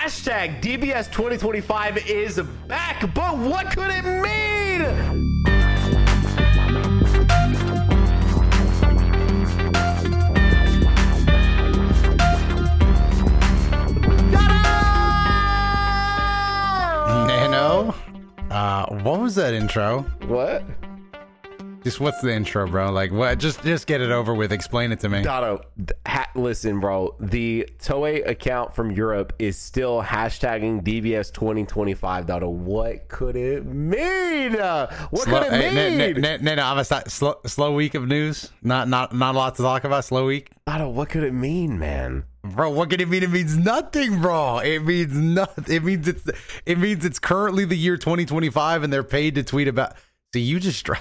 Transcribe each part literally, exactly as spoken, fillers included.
Hashtag D B S twenty twenty-five is back, but what could it mean? Nano, uh, what was that intro? What? Just what's the intro, bro? Like, what? Just, just get it over with. Explain it to me. Dotto, ha- listen, bro. The Toei account from Europe is still hashtagging D B S twenty twenty-five. Dotto, what could it mean? Uh, what slow, could it hey, mean? No, no, no, no, I'm a st- slow, slow week of news. Not, not, not a lot to talk about. Slow week. Dotto, what could it mean, man? Bro, what could it mean? It means nothing, bro. It means nothing. It means it's, it means it's currently the year twenty twenty-five, and they're paid to tweet about. See, you just. Dro-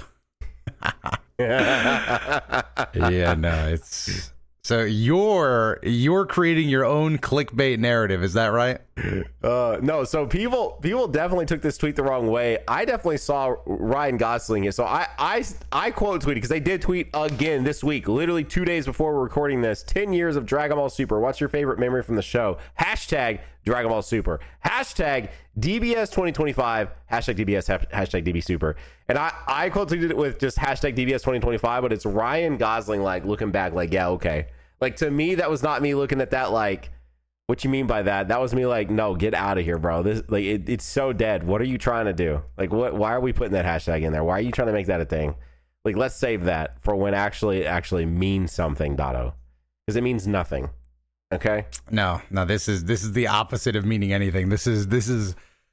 yeah, no, it's so you're you're creating your own clickbait narrative, is that right? Uh, no, so people people definitely took this tweet the wrong way. I definitely saw Ryan Gosling here. So I I, I quote tweeted because they did tweet again this week, literally two days before we're recording this. ten years of Dragon Ball Super. What's your favorite memory from the show? Hashtag Dragon Ball Super. Hashtag D B S twenty twenty-five. Hashtag D B S. Hashtag D B Super. And I, I quote tweeted it with just hashtag D B S twenty twenty-five, but it's Ryan Gosling like looking back like, yeah, okay. Like to me, that was not me looking at that like, what you mean by that? That was me like, no, get out of here, bro. This like it, it's so dead. What are you trying to do? Like what why are we putting that hashtag in there? Why are you trying to make that a thing? Like let's save that for when actually it actually means something, Dotto. Because it means nothing. Okay? No, no, this is this is the opposite of meaning anything. This is this is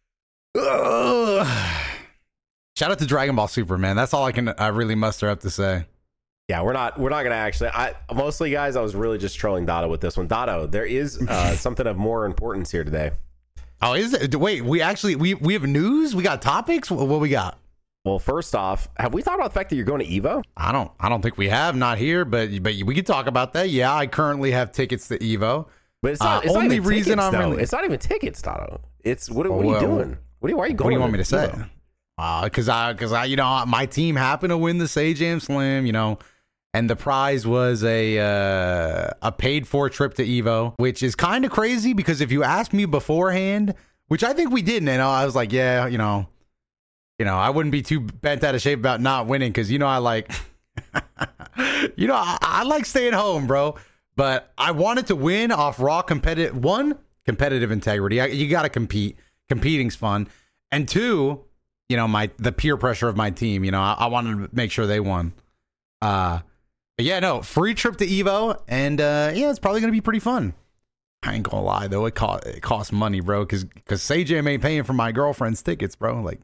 Ugh. Shout out to Dragon Ball Super, man. That's all I can I really muster up to say. Yeah, we're not we're not gonna actually. I mostly, guys, I was really just trolling Dotto with this one. Dotto, there is uh, something of more importance here today. Oh, is it? Wait, we actually we we have news. We got topics. What, what we got? Well, first off, have we thought about the fact that you're going to Evo? I don't I don't think we have. Not here, but but we could talk about that. Yeah, I currently have tickets to Evo. But it's not. Uh, it's only not reason tickets, I'm though. really. It's not even tickets, Dotto. It's what, what well, are you doing? What are you? Why are you going? What do you want me to say? Evo? Uh, cause I, cause I, you know, my team happened to win the Sajam Slam, you know, and the prize was a uh, a paid for trip to Evo, which is kind of crazy because if you asked me beforehand, which I think we didn't, and I was like, yeah, you know, you know, I wouldn't be too bent out of shape about not winning because you know I like, you know, I, I like staying home, bro. But I wanted to win off raw competitive one competitive integrity. I, you got to compete. Competing's fun, and two. You know, my the peer pressure of my team. You know, I, I wanted to make sure they won. Uh, but yeah, no, free trip to Evo, and uh, yeah, it's probably gonna be pretty fun. I ain't gonna lie though, it cost it costs money, bro, because because Sajam ain't paying for my girlfriend's tickets, bro. Like,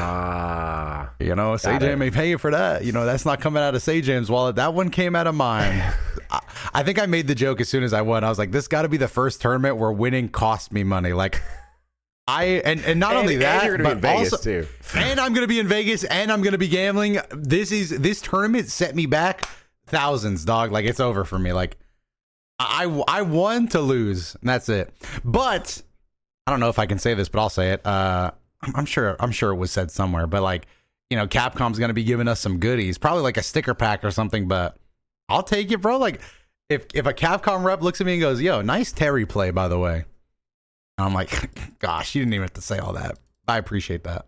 ah, you know, Sajam ain't paying for that. You know, that's not coming out of Sajam's wallet. That one came out of mine. I, I think I made the joke as soon as I won. I was like, this got to be the first tournament where winning cost me money. Like. I and, and not and, only that, and you're gonna but be in Vegas also, too. and I'm gonna be in Vegas, and I'm gonna be gambling. This is this tournament set me back thousands, dog. Like it's over for me. Like I I won to lose, and that's it. But I don't know if I can say this, but I'll say it. Uh, I'm, I'm sure I'm sure it was said somewhere, but like you know, Capcom's gonna be giving us some goodies, probably like a sticker pack or something. But I'll take it, bro. Like if if a Capcom rep looks at me and goes, "Yo, nice Terry play, by the way." I'm like, gosh, you didn't even have to say all that. I appreciate that.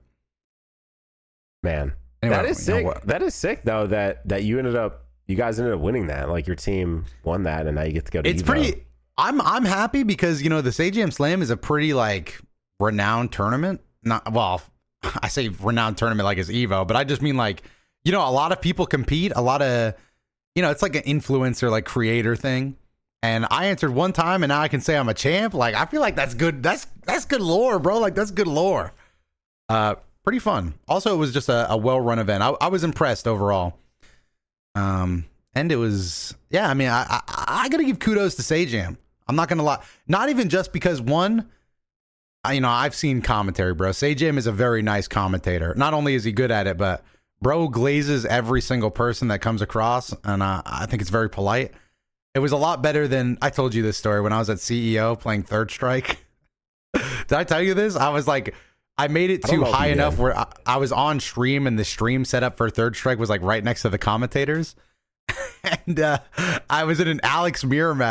Man, anyway, that is you know sick. what? That is sick, though, that that you ended up, you guys ended up winning that. Like, your team won that, and now you get to go to It's Evo. pretty, I'm I'm happy because, you know, the Sajam Slam is a pretty, like, renowned tournament. Not, well, I say renowned tournament like it's Evo, but I just mean, like, you know, a lot of people compete. A lot of, you know, it's like an influencer, like, creator thing. And I answered one time, and now I can say I'm a champ. Like, I feel like that's good. That's that's good lore, bro. Like, that's good lore. Uh, pretty fun. Also, it was just a, a well-run event. I, I was impressed overall. Um, and it was, yeah. I mean, I I, I gotta give kudos to Sajam. I'm not gonna lie. Not even just because one, I, you know, I've seen commentary, bro. Sajam is a very nice commentator. Not only is he good at it, but bro glazes every single person that comes across, and uh, I think it's very polite. It was a lot better than, I told you this story when I was at C E O playing Third Strike. Did I tell you this? I was like, I made it too high enough where I, I was on stream and the stream setup for Third Strike was like right next to the commentators. And uh, I was in an Alex Mirror match.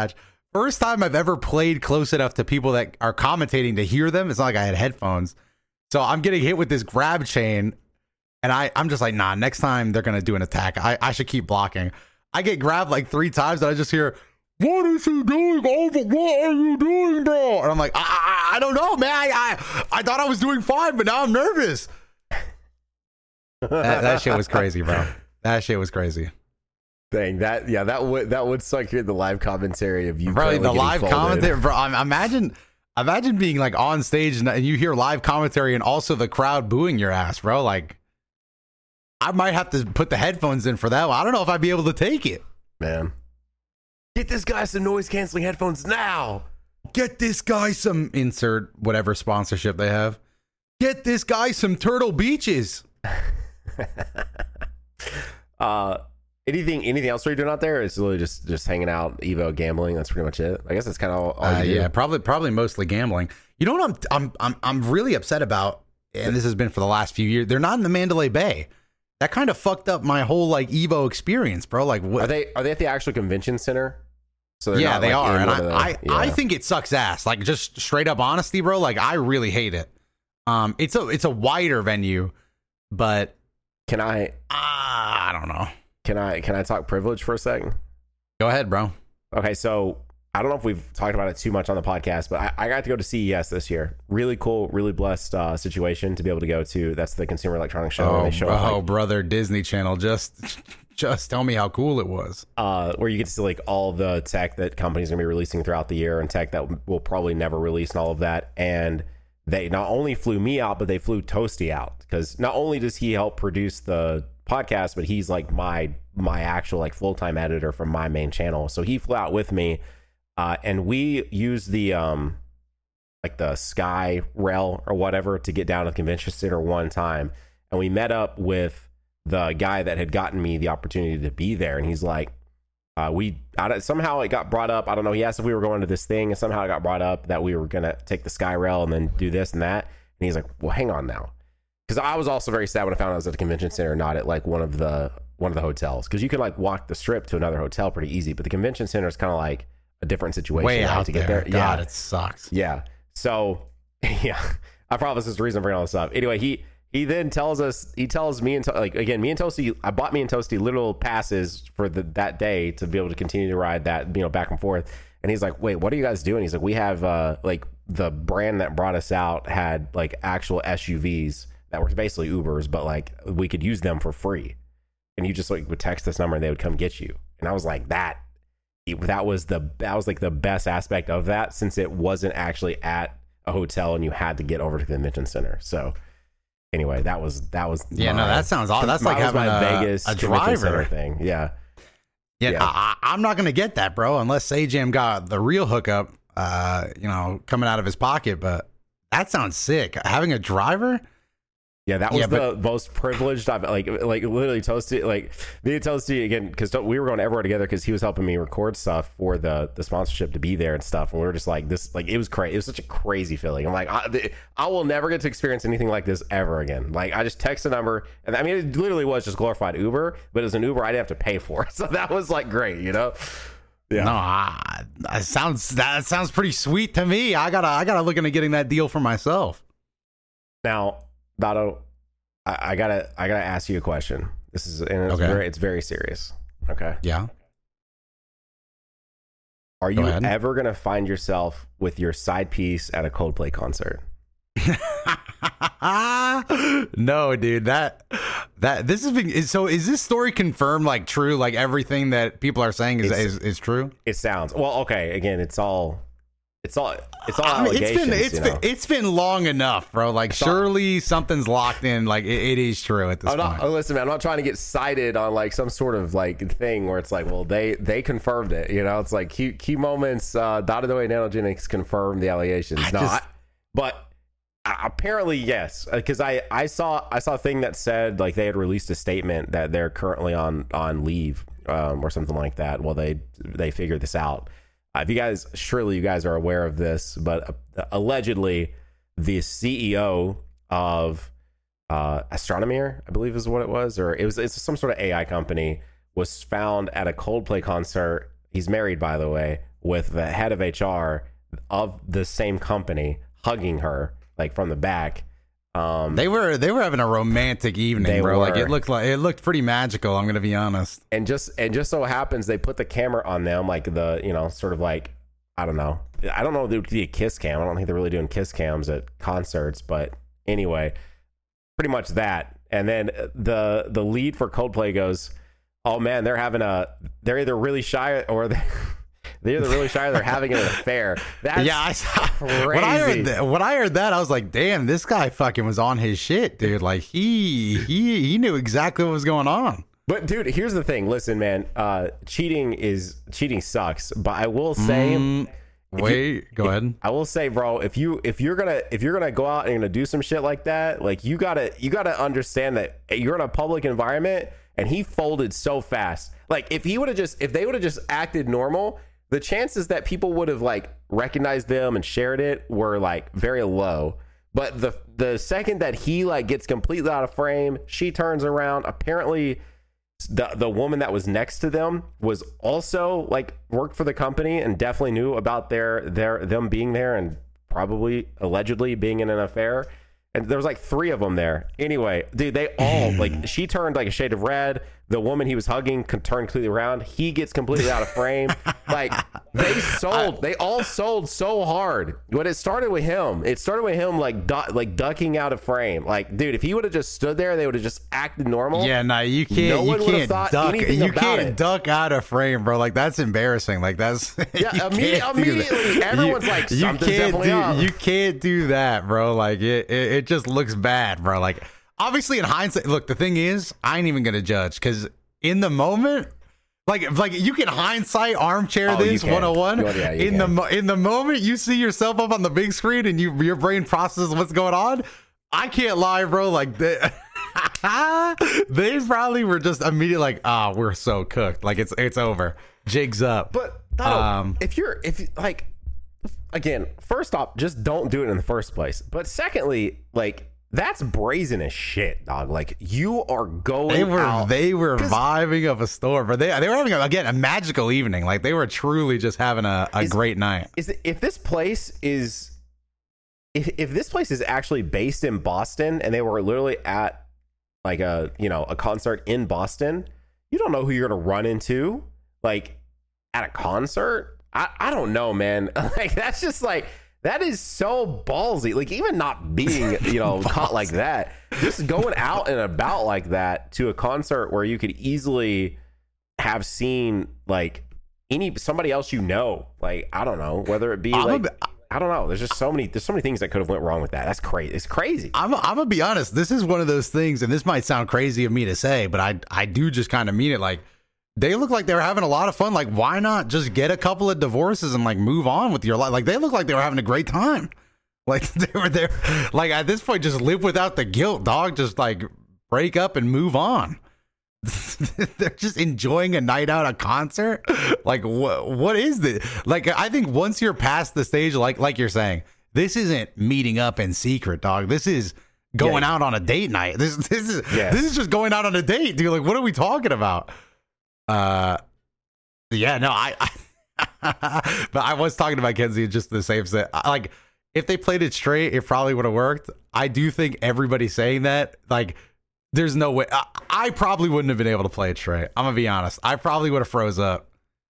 first time I've ever played close enough to people that are commentating to hear them. It's not like I had headphones. So I'm getting hit with this grab chain, and I, I'm just like, nah, next time they're going to do an attack, I, I should keep blocking. I get grabbed like three times, and I just hear, what is he doing? Over? What are you doing, bro? And I'm like, I, I, I don't know, man. I, I, I thought I was doing fine, but now I'm nervous. that, that shit was crazy, bro. That shit was crazy. Dang, that yeah, that would that would suck here the live commentary of you. Bro, the live folded. commentary, bro. I imagine, imagine being like on stage and, and you hear live commentary and also the crowd booing your ass, bro. Like, I might have to put the headphones in for that one. I don't know if I'd be able to take it, man. Get this guy some noise canceling headphones now. Get this guy some insert whatever sponsorship they have. Get this guy some Turtle Beaches. uh. Anything anything else are you doing out there? It's literally just just hanging out, Evo, gambling. That's pretty much it. I guess that's kind of all, all uh, you do. Yeah, probably probably mostly gambling. You know what I'm I'm I'm I'm really upset about, and this has been for the last few years. They're not in the Mandalay Bay. That kind of fucked up my whole like Evo experience, bro. Like, what? Are they are they at the actual convention center? So yeah, they like are, and I the, I, yeah. I think it sucks ass. Like, just straight up honesty, bro. Like, I really hate it. Um, it's a it's a wider venue, but can I? Uh, I don't know. Can I can I talk privilege for a second? Go ahead, bro. Okay, so I don't know if we've talked about it too much on the podcast, but I, I got to go to C E S this year. Really cool, really blessed uh, situation to be able to go to. That's the Consumer Electronics Show. Oh, where they show oh like, brother, Disney Channel. Just just tell me how cool it was. Uh, where you get to see like all the tech that companies are gonna be releasing throughout the year, and tech that will probably never release, and all of that. And they not only flew me out, but they flew Toasty out, because not only does he help produce the podcast, but he's like my my actual like full-time editor from my main channel. So he flew out with me, uh and we used the um like the Sky Rail or whatever to get down to the convention center one time, and we met up with the guy that had gotten me the opportunity to be there, and he's like, uh we I don't, somehow it got brought up, I don't know, he asked if we were going to this thing, and somehow it got brought up that we were gonna take the Sky Rail and then do this and that, and he's like, well, hang on now. Because I was also very sad when I found out I was at the convention center, not at like one of the one of the hotels. Because you can like walk the strip to another hotel pretty easy, but the convention center is kind of like a different situation. Way out to there. get there. God, yeah, it sucks. Yeah. So yeah, I promise this is the reason I'm bringing all this up. Anyway, he he then tells us he tells me and like again me and Toasty. I bought me and Toasty little passes for the that day to be able to continue to ride that, you know, back and forth. And he's like, wait, what are you guys doing? He's like, we have uh like the brand that brought us out had like actual S U Vs that were basically Ubers, but like we could use them for free, and you just like would text this number and they would come get you. And I was like, that that was the that was like the best aspect of that, since it wasn't actually at a hotel and you had to get over to the convention center. So anyway, that was that was yeah my, no that sounds awesome. That's like was having my a, Vegas a convention center driver thing. Yeah, yeah, yeah. I, I'm not gonna get that, bro, unless Sajam got the real hookup, uh you know, coming out of his pocket. But that sounds sick, having a driver. Yeah, that was yeah, the but, most privileged I've like like literally Toasty, like me and Toasty again, because we were going everywhere together because he was helping me record stuff for the the sponsorship to be there and stuff, and we were just like this, like it was crazy. It was such a crazy feeling. I'm like, I, I will never get to experience anything like this ever again. Like I just text a number, and I mean it literally was just glorified Uber, but it was an Uber I didn't have to pay for, so that was like great, you know. Yeah. No, I, that sounds that sounds pretty sweet to me. I gotta I gotta look into getting that deal for myself. Now, Dotto, I, I gotta I gotta ask you a question. This is and it's Okay. very it's very serious. Okay. Yeah. Are Go you ahead. ever gonna find yourself with your side piece at a Coldplay concert? No, dude. That that this has been is, so. Is this story confirmed? Like true? Like everything that people are saying is It's- is, is true? It sounds well. Okay, again, it's all, it's all, it's all I mean, it's allegations. been it's you been know? it's been long enough, bro. Like all- surely something's locked in. Like it, it is true at this I'm point. not. oh, Listen, man, I'm not trying to get cited on like some sort of like thing where it's like, well, they they confirmed it. You know, it's like key key moments. Uh, Dotted the way Nanogenics confirmed the allegations. I no, just- I, but uh, apparently yes, because I I saw I saw a thing that said like they had released a statement that they're currently on on leave um, or something like that. Well, they they figured this out. Uh, if you guys, surely you guys are aware of this, but uh, allegedly the C E O of uh, Astronomer, I believe is what it was, or it was it's some sort of A I company, was found at a Coldplay concert. He's married, by the way, with the head of H R of the same company hugging her like from the back. Um, they were they were having a romantic evening, bro. Were. Like it looked like it looked pretty magical. I'm gonna be honest. And just and just so happens they put the camera on them, like the you know sort of like I don't know. I don't know if it would be a kiss cam. I don't think they're really doing kiss cams at concerts, but anyway, pretty much that. And then the the lead for Coldplay goes, "Oh man, they're having a they're either really shy or they." They're either really shy or they're having an affair. That's yeah, I saw, crazy. When I heard that, when I heard that, I was like, "Damn, this guy fucking was on his shit, dude! Like he he he knew exactly what was going on." But dude, here's the thing. Listen, man, uh, cheating is cheating sucks. But I will say, mm, wait, you, go if, ahead. I will say, bro, if you if you're gonna if you're gonna go out and you're gonna do some shit like that, like you gotta you gotta understand that you're in a public environment. And he folded so fast. Like if he would have just if they would have just acted normal, the chances that people would have like recognized them and shared it were like very low. But the the second that he like gets completely out of frame, she turns around. Apparently the the woman that was next to them was also like worked for the company and definitely knew about their their them being there and probably allegedly being in an affair. And there was like three of them there. Anyway, dude, they all like she turned like a shade of red. The woman he was hugging could turn completely around. He gets completely out of frame. Like they sold, they all sold so hard. When it started with him, it started with him like du- like ducking out of frame. Like, dude, if he would have just stood there, they would have just acted normal. Yeah, no, you can't. No one you would have can't thought duck. anything You about can't it. duck out of frame, bro. Like that's embarrassing. Like that's Yeah, you immediately, can't do that. immediately everyone's You- like, you something's can't definitely do, up. You can't do that, bro. Like it, it, it just looks bad, bro. Like obviously in hindsight, look, the thing is, I ain't even gonna judge because in the moment. Like, like you can hindsight armchair Oh, this you can. one oh one. Oh, yeah, you in the can. mo- in the moment you see yourself up on the big screen and you your brain processes what's going on. I can't lie, bro. Like they, they probably were just immediately like, ah, oh, we're so cooked. Like it's it's over. Jigs up. But Donald, Um, if you're if you, like again, first off, just don't do it in the first place. But secondly, like that's brazen as shit, dog. Like you are going They were out. they were 'Cause- vibing of a store, but they they were having again a magical evening. Like they were truly just having a, a Is- great night. Is it, if this place is if if this place is actually based in Boston and they were literally at like a you know a concert in Boston, you don't know who you're gonna run into like at a concert. I I don't know, man. Like that's just like. That is so ballsy. Like even not being, you know, caught like that, just going out and about like that to a concert where you could easily have seen like any somebody else you know. Like I don't know whether it be I'm like a- I don't know. There's just so many. There's so many things that could have went wrong with that. That's crazy. It's crazy. I'm I'm gonna be honest. This is one of those things, and this might sound crazy of me to say, but I I do just kind of mean it. Like they look like they were having a lot of fun. Like why not just get a couple of divorces and like move on with your life? Like they look like they were having a great time. Like they were there. Like at this point, just live without the guilt, dog. Just like break up and move on. They're just enjoying a night out, a concert. Like what? What is this? Like I think once you're past the stage, like like you're saying, this isn't meeting up in secret, dog. This is going Yeah. out on a date night. This this is Yes. this is just going out on a date, dude. Like what are we talking about? Uh, yeah, no, I. I but I was talking about Kenzie just the same set. Like if they played it straight, it probably would have worked. I do think everybody saying that, like. There's no way. I, I probably wouldn't have been able to play it straight. I'm gonna be honest. I probably would have froze up.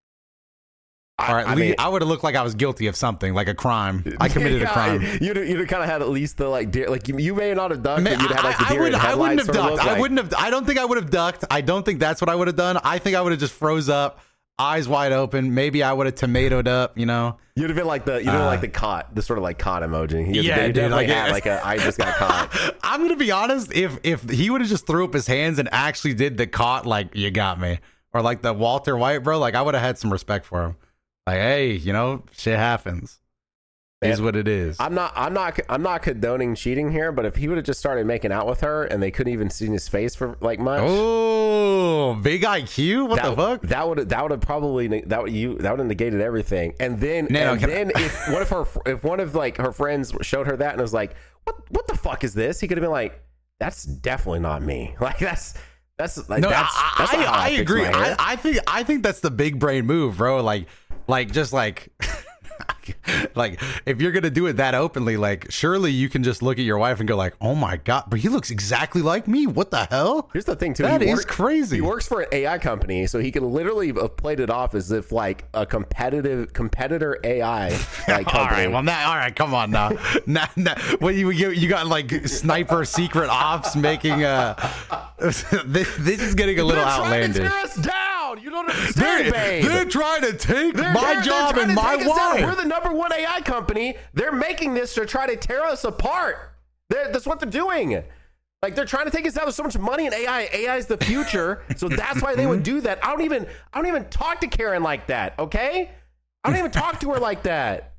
I, Or at I least mean, I would have looked like I was guilty of something, like a crime. I committed a yeah, crime. You'd you'd kind of had at least the like deer, like you, you may not have ducked, Man, but you'd have like the I, I, deer would, in I wouldn't headlights have sort of ducked. look I like. wouldn't have. I don't think I would have ducked. I don't think that's what I would have done. I think I would have just froze up, eyes wide open. Maybe I would have tomatoed up. You know. You'd have been like the, you know, Uh, like the caught, the sort of like caught emoji. He Yeah, he dude, definitely like- had like a, I just got caught. I'm gonna be honest. If if he would have just threw up his hands and actually did the caught, like you got me, or like the Walter White, bro, like I would have had some respect for him. Like, hey, you know, shit happens. Is Man, what it is. I'm not, I'm not, I'm not condoning cheating here, but if he would have just started making out with her and they couldn't even see his face for like much, Oh, big I Q. What that, the fuck? that would that would have probably ne- that would you that would have negated everything. And then No, and can- then if one of her if one of like her friends showed her that and was like, what what the fuck is this? He could have been like, that's definitely not me. Like that's that's like No, that's, I, that's not I, how I, I fix agree. my hair. I, I think I think that's the big brain move, bro. Like, like just like like if you're gonna do it that openly, like surely you can just look at your wife and go like, oh my god, but he looks exactly like me. What the hell? Here's the thing too. That he is work, crazy. He works for an A I company, so he can literally have played it off as if like a competitive competitor A I like, company. All right, well now, all right, come on now. now, now what you, you you got like sniper secret ops making uh this, this is getting a little they're outlandish. Trying to tear us down. You don't understand, They're, babe. they're trying to take They're, my they're, job they're and my take us down. wife. We're the number one A I company. They're making this to try to tear us apart. They're, that's what they're doing. Like they're trying to take us down. There's so much money in A I. A I is the future, so that's why they would do that. I don't even. I don't even talk to Karen like that. Okay, I don't even talk to her like that.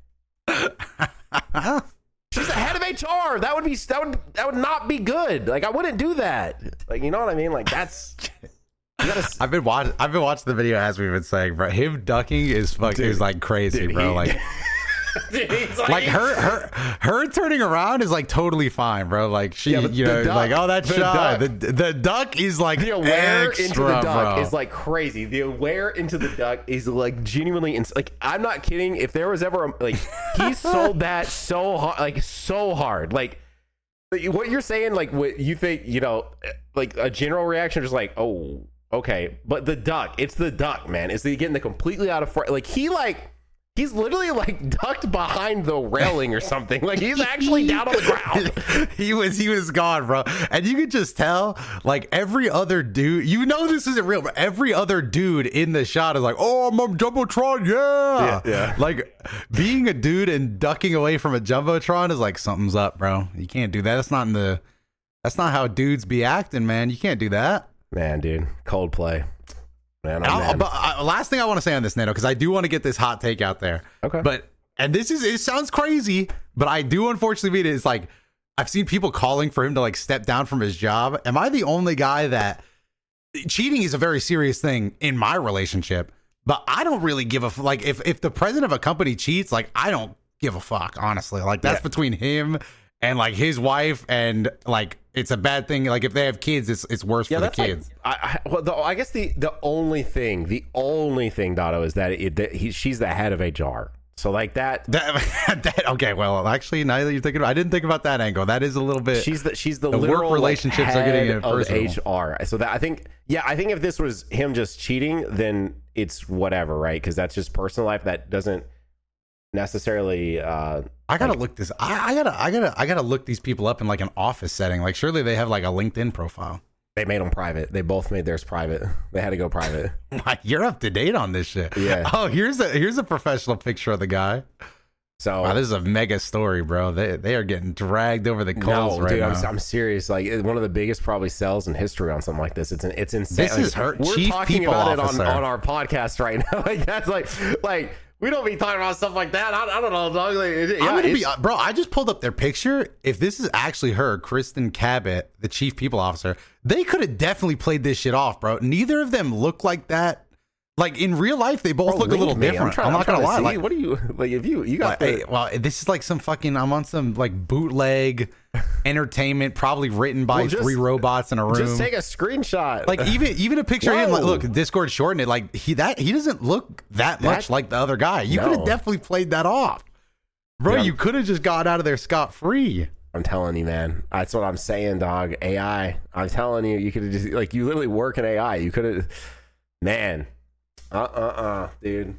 She's the head of H R. That would be. That would. That would not be good. Like I wouldn't do that. Like you know what I mean? Like that's. You gotta, I've been watching. I've been watching the video as we've been saying, bro. Him ducking is fuck Dude, is like crazy, dude, bro. he- Like, dude, he's like, like her, her, her turning around is like totally fine, bro. Like she, Yeah, but you the know, duck- like oh that's the shy. duck- The the duck is like the aware extra, into the duck bro. is like crazy. The aware into the duck is like genuinely ins- like I'm not kidding. If there was ever a, like he sold that so hard, like so hard, like what you're saying, like what you think, you know, like a general reaction, just like oh okay, but the duck, it's the duck, man. Is he getting the completely out of front? Like he like. He's literally like ducked behind the railing or something. Like he's actually down on the ground. he was he was gone, bro. And you could just tell, like every other dude, you know this isn't real, but every other dude in the shot is like, oh, I'm on Jumbotron, yeah. Yeah, yeah. Like being a dude and ducking away from a Jumbotron is like something's up, bro. You can't do that. That's not in the that's not how dudes be acting, man. You can't do that. Man, dude, Coldplay. Man, oh, I'll- man. But uh, last thing I want to say on this, Nato, because I do want to get this hot take out there. Okay. But and this is it sounds crazy, but I do unfortunately mean it. It's like I've seen people calling for him to like step down from his job. Am I the only guy that cheating is a very serious thing in my relationship? But I don't really give a f- like if if the president of a company cheats, like I don't give a fuck, honestly. Like that's Yeah. between him and like his wife, and like it's a bad thing. Like if they have kids, it's it's worse Yeah, for the that's like- kids. I, I, well, the, I guess the the only thing, the only thing, Dotto, is that, it, that he, she's the head of H R. So like that, That, that okay, well, actually, now that you're thinking, I didn't think about that angle. That is a little bit. she's the she's the, the work literal like, relationships are head getting of personal. H R. So that I think, yeah, I think if this was him just cheating, then it's whatever, right? Because that's just personal life. That doesn't necessarily. Uh, I gotta like- look this. I, I gotta, I gotta, I gotta look these people up in like an office setting. Like, surely they have like a LinkedIn profile. They made them private. They both made theirs private. They had to go private. Like, you're up to date on this shit. Yeah. Oh, here's a here's a professional picture of the guy. So Wow, this is a mega story, bro. They they are getting dragged over the coals no, right dude, now. I'm, I'm serious. Like it- one of the biggest probably sells in history on something like this. It's an, it's insane. This Like, is her We're chief talking people about officer. it on, on our podcast right now. Like that's like like we don't be talking about stuff like that. I, I don't know, dog. Like, it- yeah, I'm gonna be, it's- bro. I just pulled up their picture. If this is actually her, Kristen Cabot, the chief people officer, they could have definitely played this shit off, bro. Neither of them look like that. Like in real life, they both Bro, look a link little me. different. I'm, trying- not trying gonna to lie. see. Like, what do you like? If you you got Well, the, hey, well, this is like some fucking. I'm on some like bootleg entertainment, probably written by Well, just- three robots in a room. just take a screenshot. like even even a picture of him. Like, Whoa. look, Discord shortened it. Like he that he doesn't look that, much like the other guy. You No. could have definitely played that off, bro. Dude, I'm- you could have just got out of there scot free. I'm telling you, man. That's what I'm saying, dog. A I. I'm telling you, you could have just like you literally work in A I. You could have, man. Uh uh uh, dude.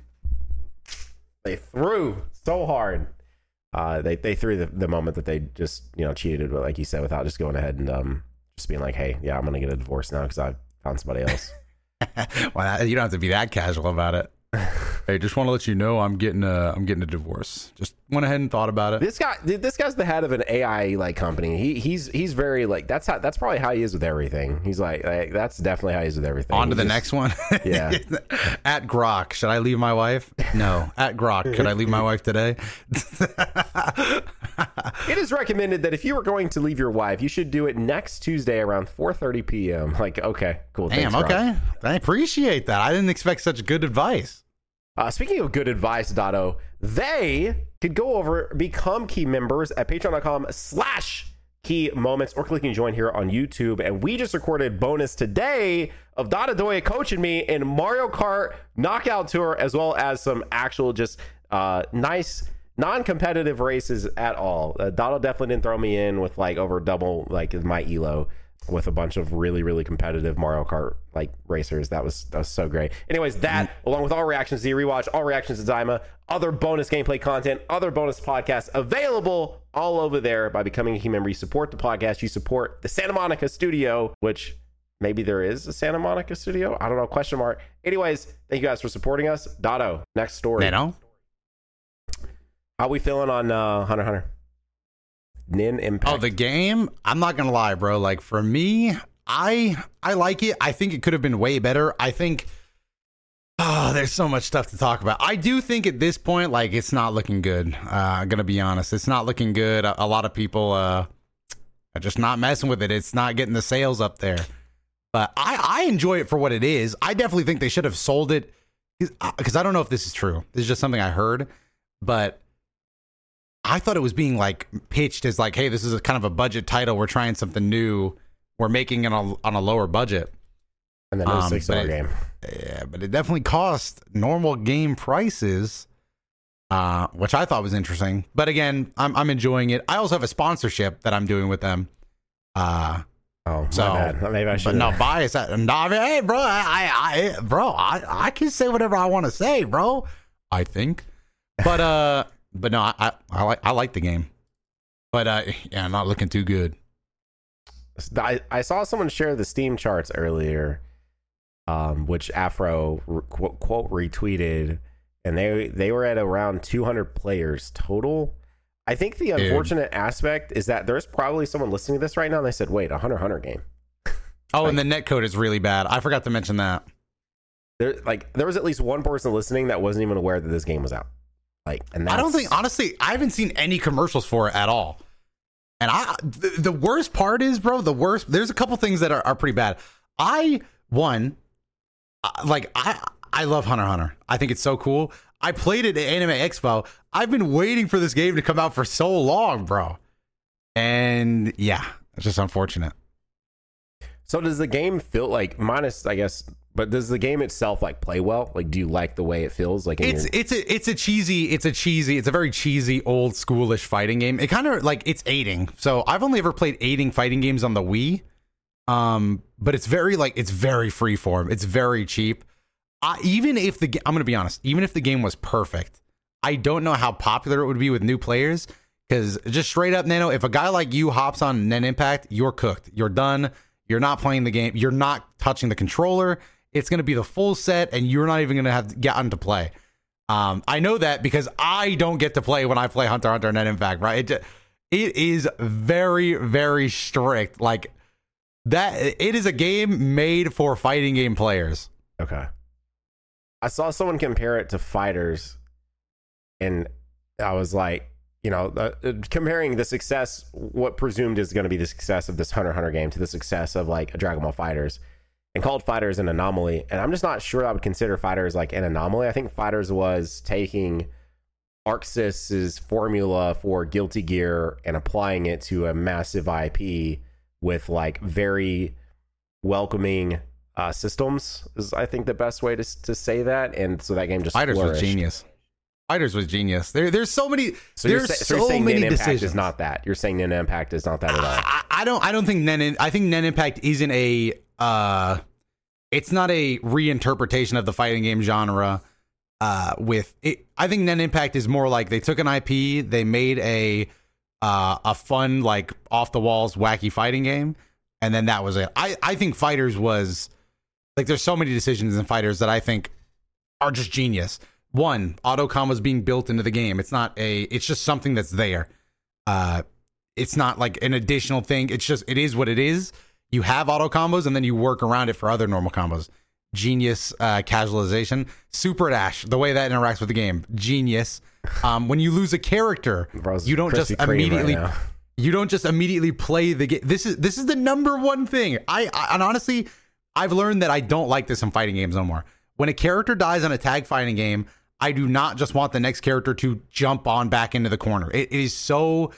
They threw so hard. Uh, they they threw the, the moment that they just you know cheated, but like you said, without just going ahead and um just being like, hey, yeah, I'm gonna get a divorce now because I found somebody else. Well, you don't have to be that casual about it. Hey, just want to let you know I'm getting a I'm getting a divorce. Just went ahead and thought about it. This guy, this guy's the head of an A I like company. He he's he's very like that's how that's probably how he is with everything. He's like, like that's definitely how he is with everything. On to He the just- next one. Yeah. At Grok, should I leave my wife? No. At Grok, could I leave my wife today? It is recommended that if you were going to leave your wife, you should do it next Tuesday around four thirty p.m. Like, okay, cool. Damn, thanks, Rob. okay. I appreciate that. I didn't expect such good advice. Uh, speaking of good advice, Dotto, they could go over, become key members at patreon.com slash key moments, or clicking join here on YouTube. And we just recorded bonus today of Dada Doya coaching me in Mario Kart Knockout Tour, as well as some actual just uh, nice non-competitive races at all. Uh, Dada definitely didn't throw me in with like over double like my elo with a bunch of really, really competitive Mario Kart like racers. That was that was so great. Anyways, that mm-hmm. along with all reactions to the rewatch, all reactions to Zyma, other bonus gameplay content, other bonus podcasts available all over there by becoming a key member. You support the podcast, you support the Santa Monica studio, which maybe there is a Santa Monica studio. I don't know, question mark. Anyways, thank you guys for supporting us. Dotto, next story. Nano? How we feeling on uh, Hunter x Hunter? Nin Impact. Oh, the game? I'm not gonna lie, bro. Like for me, I I like it. I think it could have been way better. I think oh, there's so much stuff to talk about. I do think at this point, like it's not looking good. Uh, I'm gonna be honest. It's not looking good. A, a lot of people uh, are just not messing with it. It's not getting the sales up there. But I, I enjoy it for what it is. I definitely think they should have sold it because I don't know if this is true. This is just something I heard, but I thought it was being like pitched as like, hey, this is a kind of a budget title. We're trying something new. We're making it on, on a lower budget. And then it was um, six dollar game. Yeah, but it definitely cost normal game prices, uh, which I thought was interesting. But again, I'm I'm enjoying it. I also have a sponsorship that I'm doing with them. Uh, oh, so my bad. Maybe I should. But no bias. No, hey, bro, I, I, bro, I, I can say whatever I want to say, bro. I think, but uh. But no, I, I like I like the game, but uh, yeah, not looking too good. I, I saw someone share the Steam charts earlier, um, which Afro re- quote, quote retweeted, and they they were at around two hundred players total. I think the unfortunate Dude. aspect is that there's probably someone listening to this right now, and they said, "Wait, a Hunter x Hunter game." Oh, like, and the netcode is really bad. I forgot to mention that. There, like, there was at least one person listening that wasn't even aware that this game was out. Like, and I don't think, honestly, I haven't seen any commercials for it at all. And I, the, the worst part is, bro, the worst, there's a couple things that are, are pretty bad. I, one, like, I, I love Hunter x Hunter. I think it's so cool. I played it at Anime Expo. I've been waiting for this game to come out for so long, bro. And yeah, it's just unfortunate. So does the game feel like, minus, I guess, but does the game itself like play well? Like, do you like the way it feels? Like, in it's your... it's a it's a cheesy it's a cheesy it's a very cheesy old schoolish fighting game. It kind of like it's aiding. So I've only ever played aiding fighting games on the Wii, um, but it's very like it's very freeform. It's very cheap. I, even if the I'm gonna be honest, even if the game was perfect, I don't know how popular it would be with new players. Because just straight up, Nano, if a guy like you hops on Nen Impact, you're cooked. You're done. You're not playing the game. You're not touching the controller. It's going to be the full set, and you're not even going to have gotten to play. Um, I know that because I don't get to play when I play Hunter x Hunter Nen Impact, right? It, it is very, very strict. Like, that. It is a game made for fighting game players. Okay. I saw someone compare it to Fighters, and I was like, you know, uh, comparing the success, what presumed is going to be the success of this Hunter x Hunter game to the success of like a Dragon Ball Fighters, and called Fighters an anomaly. And I'm just not sure I would consider Fighters like an anomaly. I think Fighters was taking ArcSys's formula for Guilty Gear and applying it to a massive I P with like very welcoming uh, systems is I think the best way to to say that. And so that game just Fighters flourished. was genius. Fighters was genius. There, there's so many. So there's you're, sa- so so you're saying many Nen Impact decisions. is not that. You're saying Nen Impact is not that at all. I, I don't. I don't think Nen. I think Nen Impact isn't a. Uh, it's not a reinterpretation of the fighting game genre. Uh, with it, I think Nen Impact is more like they took an I P, they made a uh, a fun, like off the walls, wacky fighting game, and then that was it. I I think Fighters was like there's so many decisions in Fighters that I think are just genius. One, auto combos being built into the game. It's not a. It's just something that's there. Uh, it's not like an additional thing. It's just it is what it is. You have auto combos and then you work around it for other normal combos. Genius uh, casualization. Super Dash, the way that interacts with the game, genius. Um, when you lose a character, Bro's you don't just immediately. Right you don't just immediately play the game. This is this is the number one thing. I, I and honestly, I've learned that I don't like this in fighting games no more. When a character dies on a tag fighting game, I do not just want the next character to jump on back into the corner. It, it is so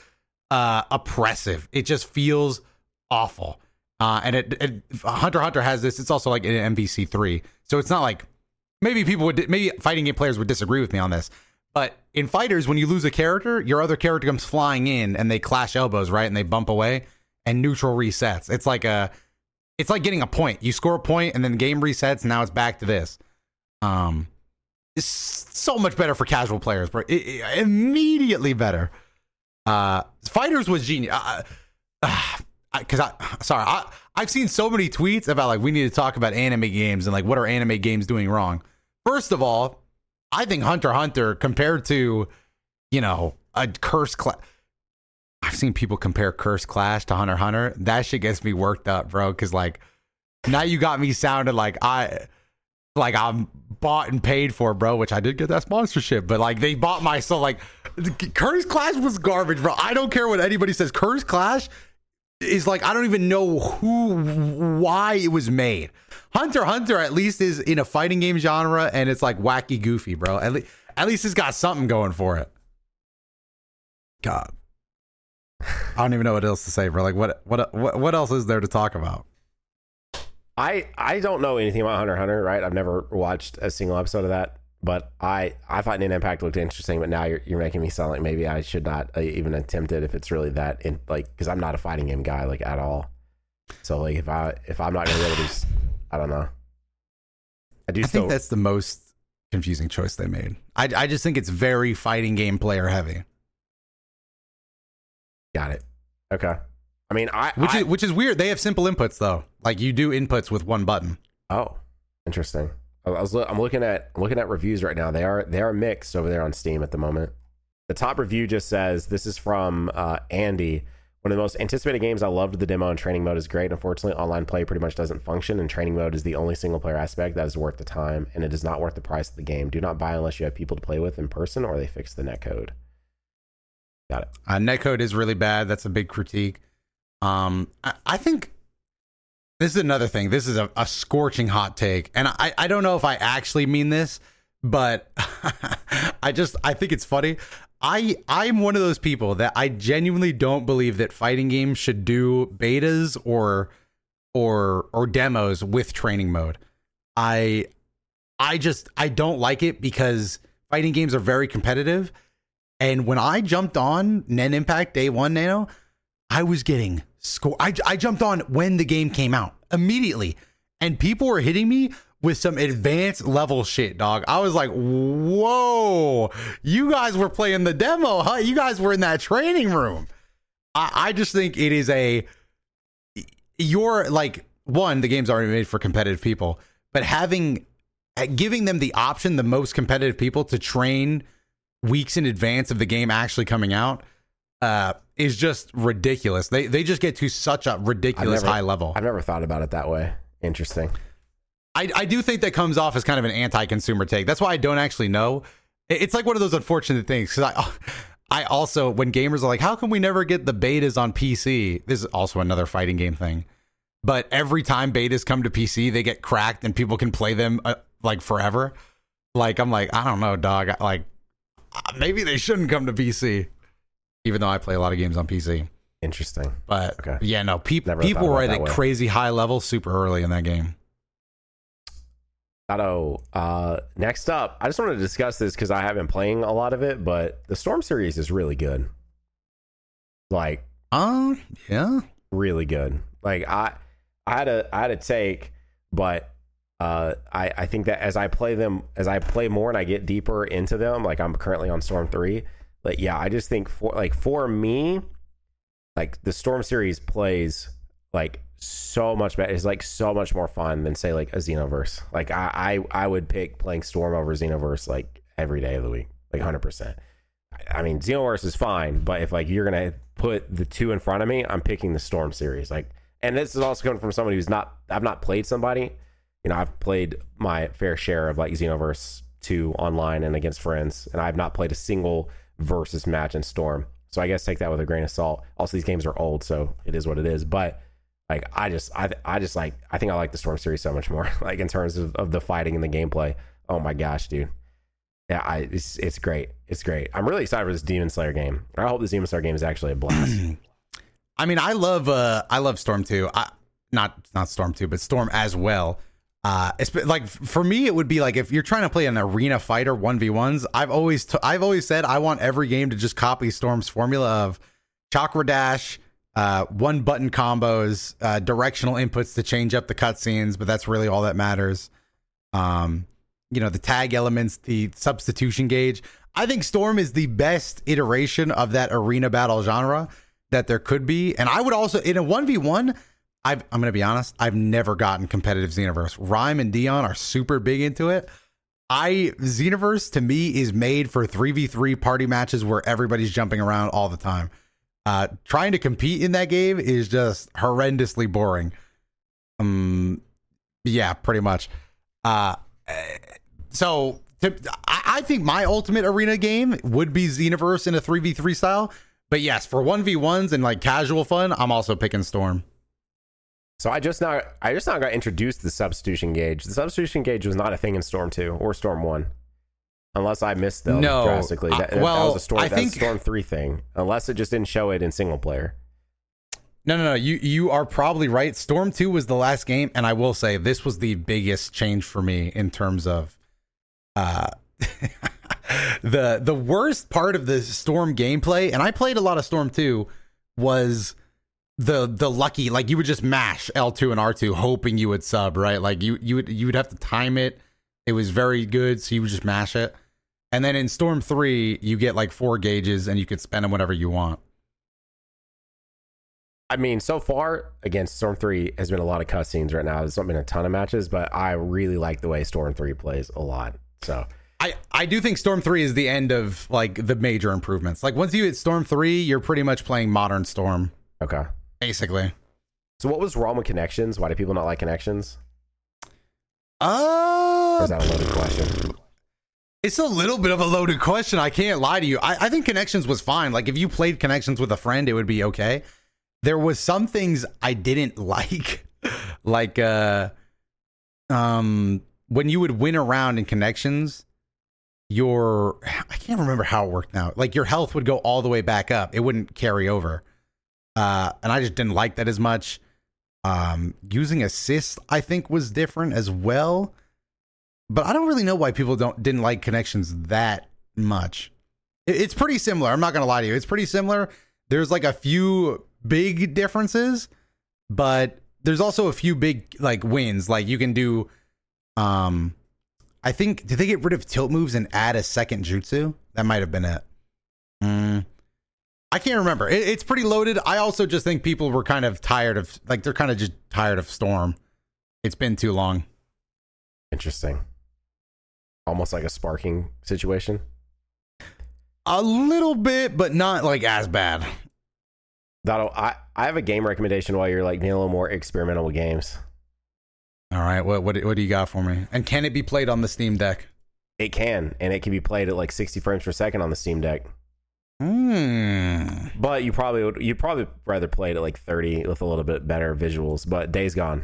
uh, oppressive. It just feels awful. Uh, and it, it Hunter x Hunter has this. It's also like in M V C three, so it's not like maybe people would maybe fighting game players would disagree with me on this. But in fighters, when you lose a character, your other character comes flying in and they clash elbows, right? And they bump away and neutral resets. It's like a, it's like getting a point. You score a point and then the game resets. And now it's back to this. Um, it's so much better for casual players, bro. It, it, immediately better. Uh, fighters was genius. Uh, uh, Because I, sorry, I, I've seen so many tweets about like we need to talk about anime games and like what are anime games doing wrong. First of all, I think Hunter x Hunter compared to, you know, a Curse Clash. I've seen people compare Curse Clash to Hunter x Hunter. That shit gets me worked up, bro. Because like now you got me sounded like I, like I'm bought and paid for, bro. Which I did get that sponsorship, but like they bought my soul. Like Curse Clash was garbage, bro. I don't care what anybody says. Curse Clash is like I don't even know who why it was made. Hunter x Hunter at least is in a fighting game genre and it's like wacky goofy, bro. At least at least it's got something going for it. God. I don't even know what else to say, bro. Like what what what what else is there to talk about? I I don't know anything about Hunter x Hunter, right? I've never watched a single episode of that. But I, I thought Nin Impact looked interesting, but now you're you're making me sound like maybe I should not uh, even attempt it if it's really that in like because I'm not a fighting game guy like at all. So like if I if I'm not gonna be able to, just, I don't know. I do. I still, think that's the most confusing choice they made. I I just think it's very fighting game player heavy. Got it. Okay. I mean, I which I, is which is weird. They have simple inputs though. Like you do inputs with one button. Oh, interesting. I was I'm looking at I'm looking at reviews right now. They are they are mixed over there on Steam at the moment. The top review just says this is from uh, Andy. One of the most anticipated games. I loved the demo and training mode is great. Unfortunately, online play pretty much doesn't function, and training mode is the only single player aspect that is worth the time, and it is not worth the price of the game. Do not buy unless you have people to play with in person or they fix the netcode. Got it. Uh, netcode is really bad. That's a big critique. Um, I, I think. This is another thing. This is a, a scorching hot take. And I, I don't know if I actually mean this, but I just, I think it's funny. I, I'm one of those people that I genuinely don't believe that fighting games should do betas or, or, or demos with training mode. I, I just, I don't like it because fighting games are very competitive. And when I jumped on Nen Impact day one, Nano, I was getting score. I, I jumped on when the game came out immediately, and people were hitting me with some advanced level shit, dog. I was like, whoa, you guys were playing the demo, huh? You guys were in that training room. I, I just think it is a, you're like, one, the game's already made for competitive people, but having, giving them the option, the most competitive people to train weeks in advance of the game actually coming out, uh, is just ridiculous. They they just get to such a ridiculous never, high level. I've never thought about it that way. Interesting. I, I do think that comes off as kind of an anti-consumer take. That's why I don't actually know. It's like one of those unfortunate things because I I also, when gamers are like, how come we never get the betas on P C? This is also another fighting game thing. But every time betas come to P C, they get cracked and people can play them uh, like forever. Like, I'm like, I don't know, dog. Like, maybe they shouldn't come to P C. Even though I play a lot of games on P C. Interesting. But okay. yeah, no, people Never people were at a way. crazy high level super early in that game. Otto, uh, next up, I just wanted to discuss this because I have been playing a lot of it, but the Storm series is really good. Like, Um, uh, yeah. really good. Like I I had a I had a take, but uh I, I think that as I play them, as I play more and I get deeper into them, like I'm currently on Storm three. Like, yeah, I just think for like for me, like the Storm series plays like so much better. It's like so much more fun than say like a Xenoverse. Like I I, I would pick playing Storm over Xenoverse like every day of the week, like one hundred percent. I mean, Xenoverse is fine, but if like you're gonna put the two in front of me, I'm picking the Storm series. Like, and this is also coming from somebody who's not, I've not played somebody. You know, I've played my fair share of like Xenoverse two online and against friends, and I've not played a single versus match in Storm. So I guess take that with a grain of salt. Also, these games are old, so it is what it is. But like, I just, I, I just like, I think I like the Storm series so much more. Like in terms of, of the fighting and the gameplay. Oh my gosh, dude! Yeah, I it's, it's great. It's great. I'm really excited for this Demon Slayer game. I hope this Demon Slayer game is actually a blast. I mean, I love uh, I love Storm two. I, not not Storm two, but Storm as well. Uh, it's like for me, it would be like if you're trying to play an arena fighter one v ones. I've always t- I've always said I want every game to just copy Storm's formula of chakra dash, uh, one button combos, uh, directional inputs to change up the cutscenes, but that's really all that matters. Um, you know, the tag elements, the substitution gauge. I think Storm is the best iteration of that arena battle genre that there could be. And I would also, in a one v one, I've, I'm going to be honest, I've never gotten competitive Xenoverse. Rhyme and Dion are super big into it. I Xenoverse, to me, is made for three v three party matches where everybody's jumping around all the time. Uh, trying to compete in that game is just horrendously boring. Um, yeah, pretty much. Uh, so to, I, I think my ultimate arena game would be Xenoverse in a three v three style. But yes, for one v ones and like casual fun, I'm also picking Storm. So I just now I just now got introduced to the substitution gauge. The substitution gauge was not a thing in Storm two or Storm one. Unless I missed them no, drastically. That, uh, well, that was a Storm, I think, that's a Storm three thing. Unless it just didn't show it in single player. No, no, no. You you are probably right. Storm two was the last game, and I will say this was the biggest change for me in terms of uh the the worst part of the Storm gameplay, and I played a lot of Storm two, was the the lucky, like you would just mash L two and R two hoping you would sub, right? Like you you would you would have to time it. It was very good, so you would just mash it. And then in Storm three, you get like four gauges and you could spend them whatever you want. I mean, so far, again, Storm three has been a lot of cutscenes right now. There's not been a ton of matches, but I really like the way Storm three plays a lot. So I, I do think Storm three is the end of like the major improvements. Like once you hit Storm three, you're pretty much playing modern Storm. Okay. Basically. So what was wrong with Connections? Why do people not like Connections? Uh, or is that a loaded question? It's a little bit of a loaded question. I can't lie to you. I, I think Connections was fine. Like if you played Connections with a friend, it would be okay. There was some things I didn't like. like uh um when you would win around in Connections, your I can't remember how it worked now. Like your health would go all the way back up. It wouldn't carry over. Uh and I just didn't like that as much. Um using assist I think was different as well. But I don't really know why people don't didn't like Connections that much. It, it's pretty similar. I'm not going to lie to you. It's pretty similar. There's like a few big differences, but there's also a few big like wins. Like you can do um I think did they get rid of tilt moves and add a second jutsu? That might have been it. Mm, I can't remember. It, it's pretty loaded. I also just think people were kind of tired of like they're kind of just tired of Storm. It's been too long. Interesting. Almost like a sparking situation. A little bit, but not like as bad. That'll, I, I have a game recommendation while you're like being a little more experimental with games. All right, what what what do you got for me? And can it be played on the Steam Deck? It can, and it can be played at like sixty frames per second on the Steam Deck. Hmm. But you probably would you'd probably rather play it at like thirty with a little bit better visuals. But Days Gone.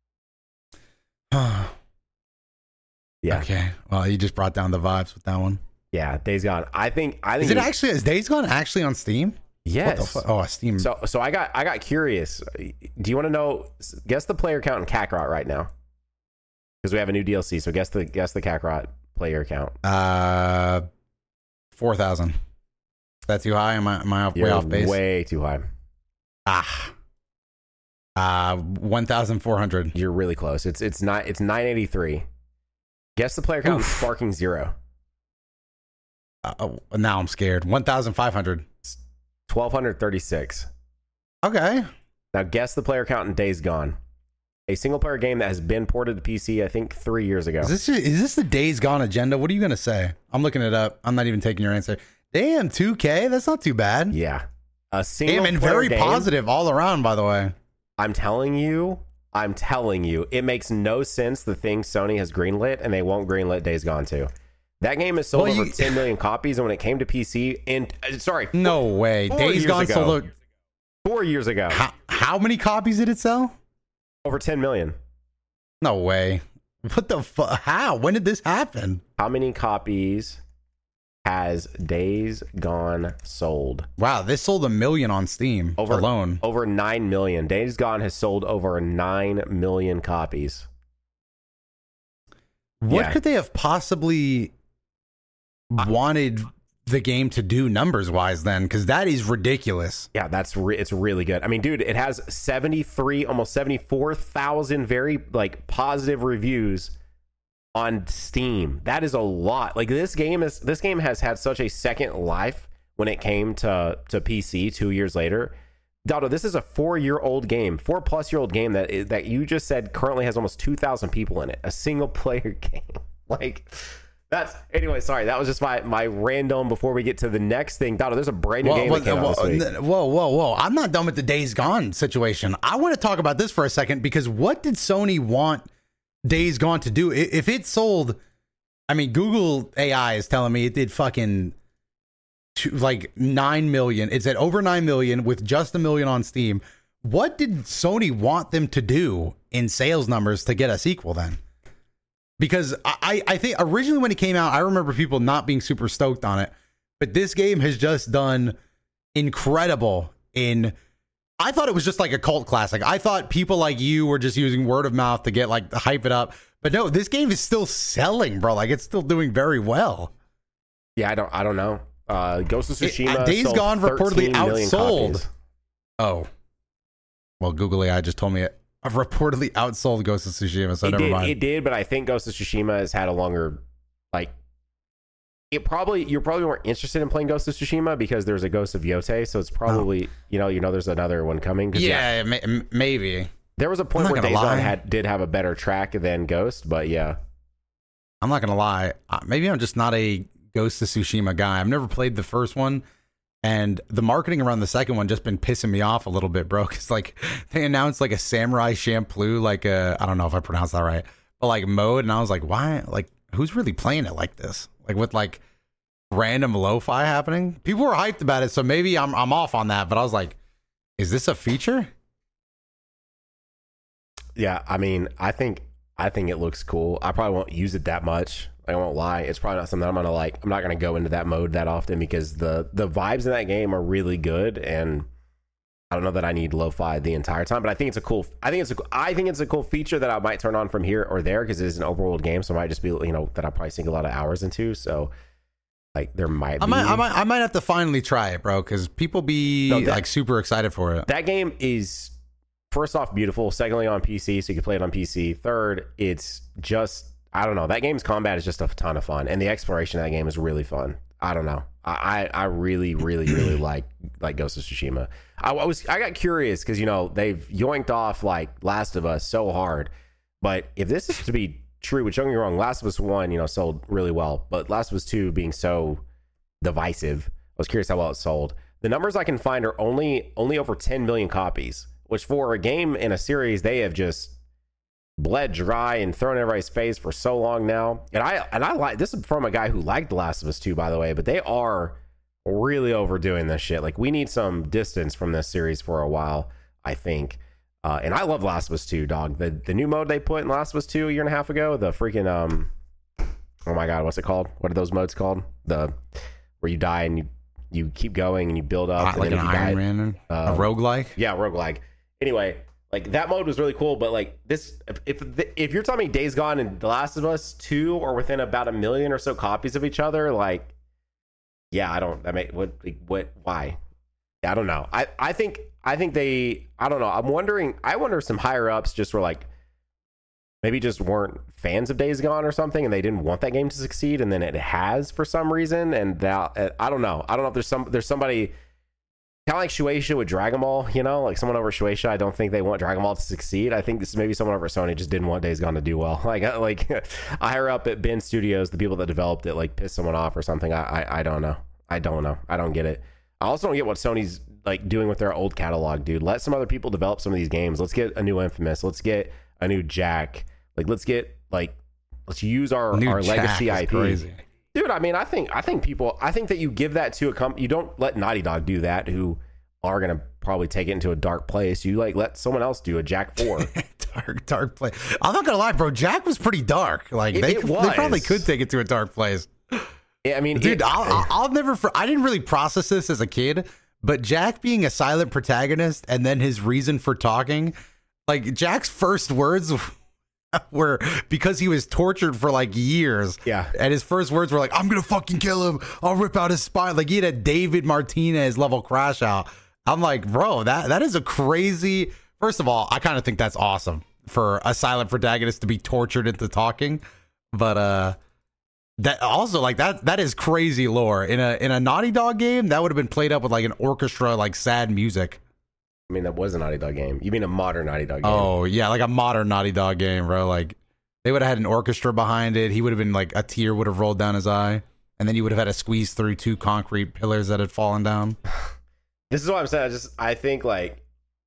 Yeah. Okay. Well, you just brought down the vibes with that one. Yeah, Days Gone. I think. I think. Is it actually? Is Days Gone actually on Steam? Yes. What the fu- oh, Steam. So, so I got, I got curious. Do you want to know? Guess the player count in Kakarot right now, because we have a new D L C. So guess the, guess the Kakarot player count. Uh, four thousand. Is that too high? Am I, am I off, way You're off base? Way too high. Ah. Uh, one thousand four hundred. You're really close. It's, it's not. It's nine eighty three. Guess the player count. Sparking zero. Uh, oh, now I'm scared. one thousand five hundred. twelve thirty-six. Okay. Now guess the player count in Days Gone. A single player game that has been ported to P C, I think, three years ago. Is this is this the Days Gone agenda? What are you going to say? I'm looking it up. I'm not even taking your answer. Damn, two K? That's not too bad. Yeah. A single Damn, and player very game, positive all around, by the way. I'm telling you, I'm telling you, it makes no sense the thing Sony has greenlit, and they won't greenlit Days Gone two. That game has sold well, over you, ten million copies, and when it came to P C, in uh, sorry, no way, Days Gone ago, sold four years ago. How, how many copies did it sell? Over ten million. No way. What the fuck? How? When did this happen? How many copies has Days Gone sold? Wow, this sold a million on Steam Over, alone. Over nine million. Days Gone has sold over nine million copies. What Yeah. could they have possibly wanted the game to do numbers wise then? Because that is ridiculous. Yeah, that's re- it's really good. I mean, dude, it has seventy-three, almost seventy-four thousand very like positive reviews on Steam. That is a lot. Like this game is this game has had such a second life when it came to to P C two years later. Dado, this is a four-year-old game, four-plus-year-old game that is, that you just said currently has almost two thousand people in it. A single-player game. Like, that's... Anyway, sorry. That was just my, my random before we get to the next thing. Dado, there's a brand new Whoa, game whoa, that came out whoa, this week. whoa, whoa, whoa. I'm not done with the Days Gone situation. I want to talk about this for a second because what did Sony want Days Gone to do? I- If it sold... I mean, Google A I is telling me it did fucking... To like nine million. It's at over nine million with just a million on Steam. What did Sony want them to do in sales numbers to get a sequel then? Because I, I think originally when it came out, I remember people not being super stoked on it. But this game has just done incredible in... I thought it was just like a cult classic. I thought people like you were just using word of mouth to get like hype it up. But no, this game is still selling, bro. Like it's still doing very well. Yeah, I don't I don't know. Uh, Ghost of Tsushima. It, Days sold Gone reportedly thirteen million outsold. copies. Oh, well, Google A I just told me it. I've reportedly outsold Ghost of Tsushima, so It never did, mind. it did, but I think Ghost of Tsushima has had a longer, like, it probably you're probably more interested in playing Ghost of Tsushima because there's a Ghost of Yotei, so it's probably Oh. you know you know there's another one coming. 'Cause, yeah, ma- m- maybe. there was a I'm point not where gonna Days Gone lie. had did have a better track than Ghost, but yeah, I'm not gonna lie. Uh, Maybe I'm just not a Ghost of Tsushima guy. I've never played the first one, and the marketing around the second one just been pissing me off a little bit, bro. Because like they announced like a Samurai Champloo, like a I don't know if I pronounced that right, but like mode, and I was like, why? Like, who's really playing it like this? Like with like random lo-fi happening. People were hyped about it, so maybe I'm I'm off on that. But I was like, is this a feature? yeah. I mean, I think I think it looks cool. I probably won't use it that much. I won't lie. It's probably not something I'm gonna like. I'm not gonna go into that mode that often because the the vibes in that game are really good, and I don't know that I need lo-fi the entire time. But I think it's a cool. I think it's a. I think it's a cool feature that I might turn on from here or there because it is an open world game, so it might just be you know that I probably sink a lot of hours into. So like there might. I be, might I might I might have to finally try it, bro, because people be No, that- like super excited for it. That game is first off beautiful. Secondly, on P C, so you can play it on P C. Third, it's just. I don't know. That game's combat is just a ton of fun, and the exploration of that game is really fun. I don't know. I, I really, really, really like like Ghost of Tsushima. I, I was I got curious because you know they've yoinked off like Last of Us so hard, but if this is to be true, which don't get me wrong, Last of Us One you know sold really well, but Last of Us Two being so divisive, I was curious how well it sold. The numbers I can find are only only over ten million copies, which for a game in a series they have just bled dry and thrown in everybody's face for so long now. And I and I like this is from a guy who liked The Last of Us two, by the way, but they are really overdoing this shit. Like we need some distance from this series for a while, I think. Uh, and I love Last of Us two, dog. The the new mode they put in Last of Us two a year and a half ago, the freaking um oh my god, what's it called? What are those modes called? The where you die and you you keep going and you build up. Not and like then an if you die- Iron Man, uh, a roguelike. Yeah, roguelike. Anyway, like that mode was really cool, but like this, if if you're telling me Days Gone and The Last of Us two are within about a million or so copies of each other, like, yeah, I don't. I mean, what, like, what, why? Yeah, I don't know. I, I think, I think they, I don't know. I'm wondering. I wonder if some higher ups just were like, maybe just weren't fans of Days Gone or something, and they didn't want that game to succeed, and then it has for some reason, and now I don't know. I don't know if there's some there's somebody. Kind of like Shueisha with Dragon Ball, you know, like someone over Shueisha. I don't think they want Dragon Ball to succeed. I think this is maybe someone over Sony just didn't want Days Gone to do well. Like, like higher up at Ben Studios, the people that developed it, like pissed someone off or something. I, I, I don't know. I don't know. I don't get it. I also don't get what Sony's like doing with their old catalog, dude. Let some other people develop some of these games. Let's get a new Infamous. Let's get a new Jack. Like, let's get like, let's use our New our Jack legacy is I P. crazy. Dude, I mean, I think I think people, I think that you give that to a company. You don't let Naughty Dog do that, who are gonna probably take it into a dark place. You like let someone else do a Jack four. dark, dark place. I'm not gonna lie, bro. Jack was pretty dark. Like It- they, it they was. probably could take it to a dark place. I mean, dude, it, I'll, I'll, I'll never. I didn't really process this as a kid, but Jack being a silent protagonist and then his reason for talking, like Jack's first words were because he was tortured for like years. Yeah. And his first words were like, I'm going to fucking kill him. I'll rip out his spine. Like he had a David Martinez level crash out. I'm like, bro, that that is a crazy. First of all, I kind of think that's awesome for a silent protagonist to be tortured into talking. But uh, that also like that that is crazy lore. In a in a Naughty Dog game, that would have been played up with like an orchestra, like sad music. I mean, that was a Naughty Dog game. You mean a modern Naughty Dog game? Oh, yeah, like a modern Naughty Dog game, bro. Like, they would have had an orchestra behind it. He would have been like, a tear would have rolled down his eye. And then he would have had to squeeze through two concrete pillars that had fallen down. This is what I'm saying. I just, I think like,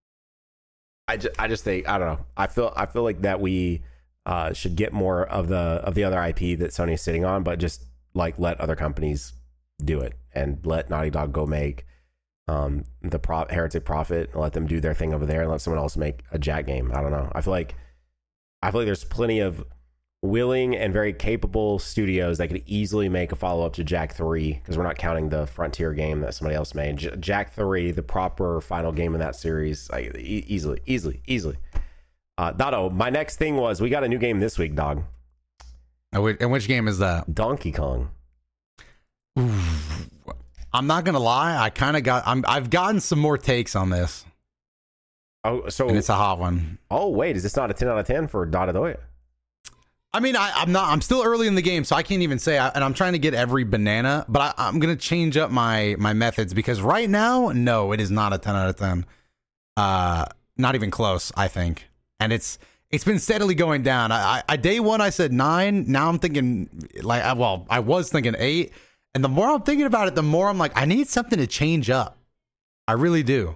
I just, I just think, I don't know. I feel, I feel like that we uh, should get more of the, of the other I P that Sony is sitting on, but just like let other companies do it and let Naughty Dog go make um the pro- Heretic Prophet and let them do their thing over there and let someone else make a Jack game. I don't know. I feel like I feel like there's plenty of willing and very capable studios that could easily make a follow-up to Jack three, because we're not counting the Frontier game that somebody else made. J- Jack three, the proper final game in that series, like, e- easily easily easily uh Dotto, my next thing was we got a new game this week, dog. And which game is that? Donkey Kong. Ooh. I'm not gonna lie, I kind of got. I'm. I've gotten some more takes on this. Oh, so and it's a hot one. Oh wait, is this not a ten out of ten for Dotadoya? I mean, I, I'm not. I'm still early in the game, so I can't even say. I, and I'm trying to get every banana, but I, I'm gonna change up my my methods because right now, no, it is not a ten out of ten. Uh, not even close, I think. And it's it's been steadily going down. I, I, I day one I said nine. Now I'm thinking like, well, I was thinking eight. And the more I'm thinking about it, the more I'm like, I need something to change up. I really do.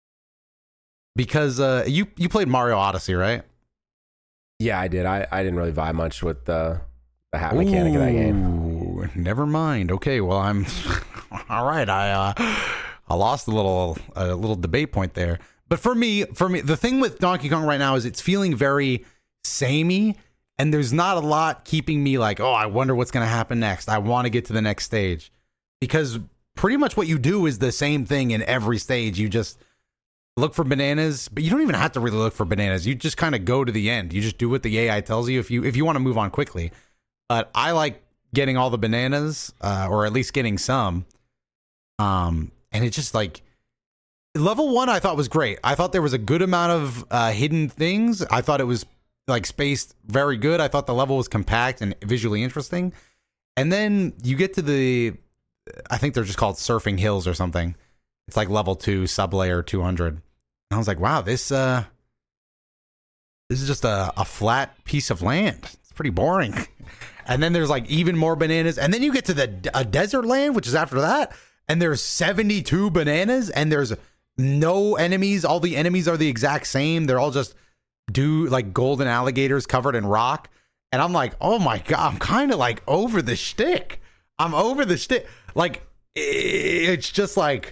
Because uh, you you played Mario Odyssey, right? Yeah, I did. I, I didn't really vibe much with the, the hat mechanic of that game. Never mind. Okay, well, I'm... all right, I uh, I lost a little a little debate point there. But for me, for me, the thing with Donkey Kong right now is it's feeling very samey. And there's not a lot keeping me like, oh, I wonder what's going to happen next. I want to get to the next stage. Because pretty much what you do is the same thing in every stage. You just look for bananas, but you don't even have to really look for bananas. You just kind of go to the end. You just do what the A I tells you if you if you want to move on quickly. But I like getting all the bananas, uh, or at least getting some. Um, and it's just like, level one I thought was great. I thought there was a good amount of uh, hidden things. I thought it was like spaced very good. I thought the level was compact and visually interesting. And then you get to the, I think they're just called Surfing Hills or something. It's like level two, sublayer two hundred. And I was like, wow, this uh, this is just a, a flat piece of land. It's pretty boring. And then there's like even more bananas. And then you get to the a desert land, which is after that. And there's seventy-two bananas and there's no enemies. All the enemies are the exact same. They're all just do like golden alligators covered in rock. And I'm like, oh my God, I'm kind of like over the shtick. I'm over the shtick. Like, it's just like,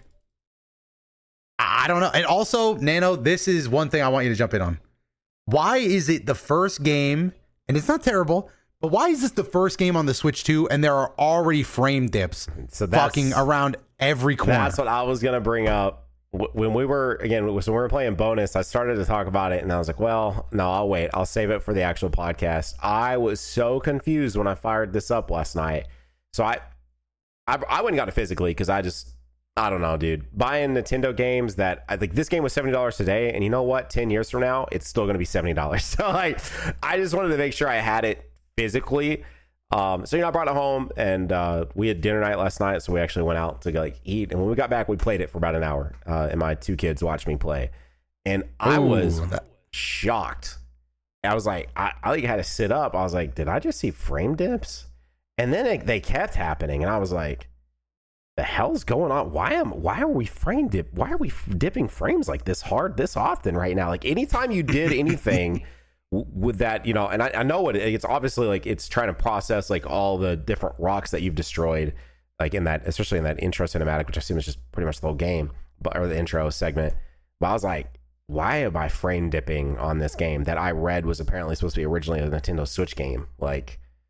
I don't know. And also, Nano, this is one thing I want you to jump in on. Why is it the first game, and it's not terrible, but why is this the first game on the Switch two and there are already frame dips so that's, fucking around every corner? That's what I was going to bring up. When we were, again, so we were playing bonus, I started to talk about it and I was like, well, no, I'll wait. I'll save it for the actual podcast. I was so confused when I fired this up last night. So I I, I went and got it physically because I just, I don't know, dude. Buying Nintendo games that, I think this game was seventy dollars today. And you know what? ten years from now, it's still going to be seventy dollars. So like, I just wanted to make sure I had it physically. Um, so, you know, I brought it home and uh, we had dinner night last night. So we actually went out to go, like eat. And when we got back, we played it for about an hour. Uh, and my two kids watched me play. And I Ooh, was that- shocked. I was like, I, I like had to sit up. I was like, did I just see frame dips? And then it, they kept happening. And I was like, the hell's going on? Why am why are we frame dip? Why are we dipping frames like this hard this often right now? Like anytime you did anything with that, you know, and I, I know what it, it's obviously like it's trying to process like all the different rocks that you've destroyed, like in that, especially in that intro cinematic, which I assume is just pretty much the whole game, but or the intro segment. But I was like, why am I frame dipping on this game that I read was apparently supposed to be originally a Nintendo Switch game? Like,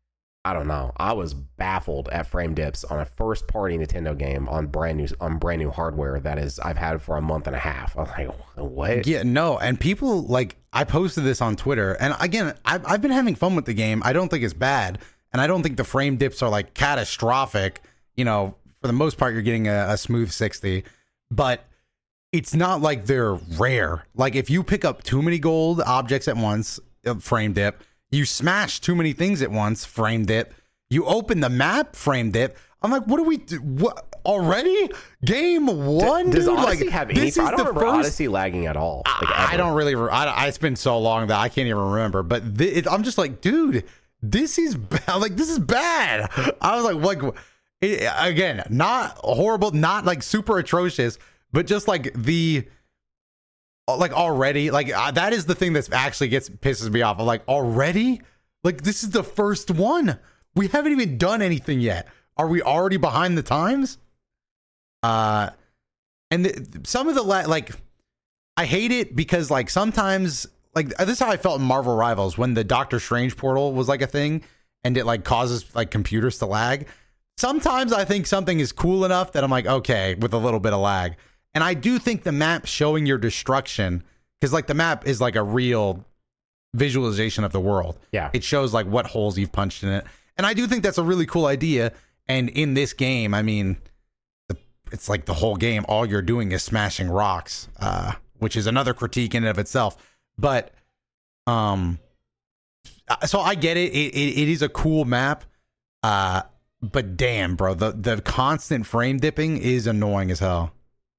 I don't know. I was baffled at frame dips on a first party Nintendo game on brand new on brand new hardware that is I've had for a month and a half. I was like, what? Yeah, no. And people like I posted this on Twitter, and again, I've I've been having fun with the game. I don't think it's bad, and I don't think the frame dips are like catastrophic. You know, for the most part, you're getting a, a smooth sixty, but it's not like they're rare. Like if you pick up too many gold objects at once, frame dip. You smash too many things at once, frame dip. You open the map, frame dip. I'm like, what do we do? What already? Game one? Does dude? Odyssey like, have any? this I is don't the remember first... Odyssey lagging at all. Like, I, I don't really. I, I, it's been so long that I can't even remember. But th- it, I'm just like, dude, this is bad. Like this is bad. I was like, like it, again, not horrible, not like super atrocious, but just like the. Like already, like uh, that is the thing that actually gets pisses me off. I'm like, already, like this is the first one. We haven't even done anything yet. Are we already behind the times? Uh, and the, some of the la- like, I hate it because like sometimes like this is how I felt in Marvel Rivals when the Doctor Strange portal was like a thing and it like causes like computers to lag. Sometimes I think something is cool enough that I'm like, okay, with a little bit of lag. And I do think the map showing your destruction, because like the map is like a real visualization of the world. Yeah. It shows like what holes you've punched in it. And I do think that's a really cool idea. And in this game, I mean, the, it's like the whole game, all you're doing is smashing rocks, uh, which is another critique in and of itself. But, um, so I get it. It, it, it is a cool map. Uh, but damn, bro, the, the constant frame dipping is annoying as hell.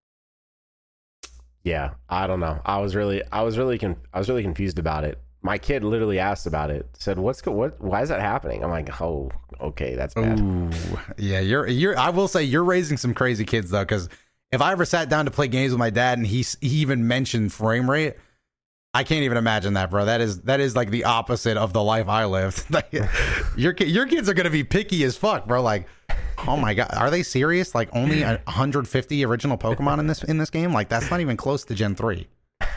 Yeah, I don't know. I was really, I was really, con- I was really confused about it. My kid literally asked about it. Said, "What's go- what? Why is that happening?" I'm like, "Oh, okay, that's bad." Ooh, yeah, you're, you're. I will say you're raising some crazy kids though, because if I ever sat down to play games with my dad and he he even mentioned frame rate, I can't even imagine that, bro. That is that is like the opposite of the life I lived. Like, your your kids are gonna be picky as fuck, bro. Like. Oh my god, are they serious? Like only one hundred fifty original Pokemon in this in this game? Like that's not even close to Gen three.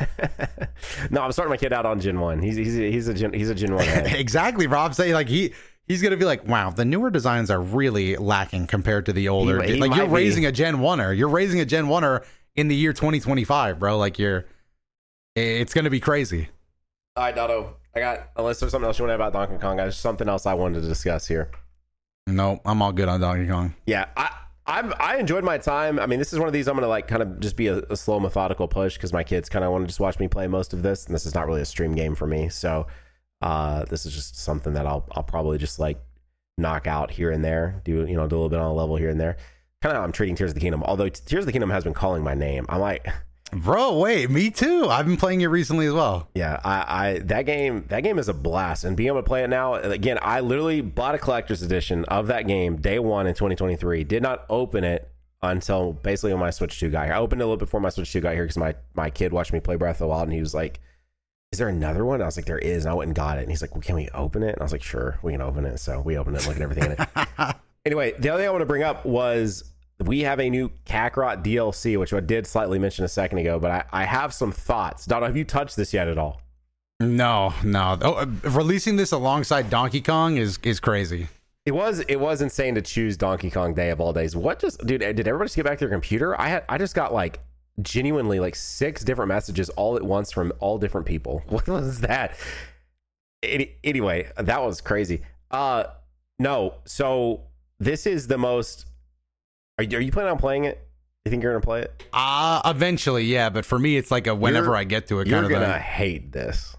No, I'm starting my kid out on Gen one. He's he's he's a Gen he's a Gen one. Exactly, Rob. Saying like he he's gonna be like, wow, the newer designs are really lacking compared to the older. He, he like you're be. raising a Gen one-er. You're raising a Gen one-er in the year twenty twenty-five, bro. Like you're, it's gonna be crazy. All right, Dotto. I got unless there's something else you want to add about Donkey Kong. There's something else I wanted to discuss here. No, I'm all good on Donkey Kong. Yeah, I I've, I enjoyed my time. I mean, this is one of these I'm going to like kind of just be a, a slow, methodical push because my kids kind of want to just watch me play most of this, and this is not really a stream game for me. So uh, this is just something that I'll I'll probably just like knock out here and there, do you know, do a little bit on a level here and there. Kind of I'm treating Tears of the Kingdom, although Tears of the Kingdom has been calling my name. I'm like, bro, wait, me too. I've been playing it recently as well. Yeah, I, I that game that game is a blast, and being able to play it now again, I literally bought a collector's edition of that game day one in twenty twenty-three. Did not open it until basically when my Switch two got here. I opened it a little before my Switch two got here because my my kid watched me play Breath of the Wild, and he was like, "Is there another one?" I was like, "There is." And I went and got it, and he's like, "Well, can we open it?" And I was like, "Sure, we can open it." So we opened it, look at everything in it. Anyway, the other thing I want to bring up was, we have a new Kakarot D L C, which I did slightly mention a second ago, but I, I have some thoughts. Donna, have you touched this yet at all? No, no. Oh, uh, releasing this alongside Donkey Kong is is crazy. It was it was insane to choose Donkey Kong Day of all days. What just, dude? Did everybody just get back to their computer? I had I just got like genuinely like six different messages all at once from all different people. What was that? Any, anyway, that was crazy. Uh, no. So this is the most. Are you, are you planning on playing it? You think you're gonna play it? Uh eventually, yeah. But for me, it's like a whenever you're, I get to it you're kind of thing. You're gonna hate this.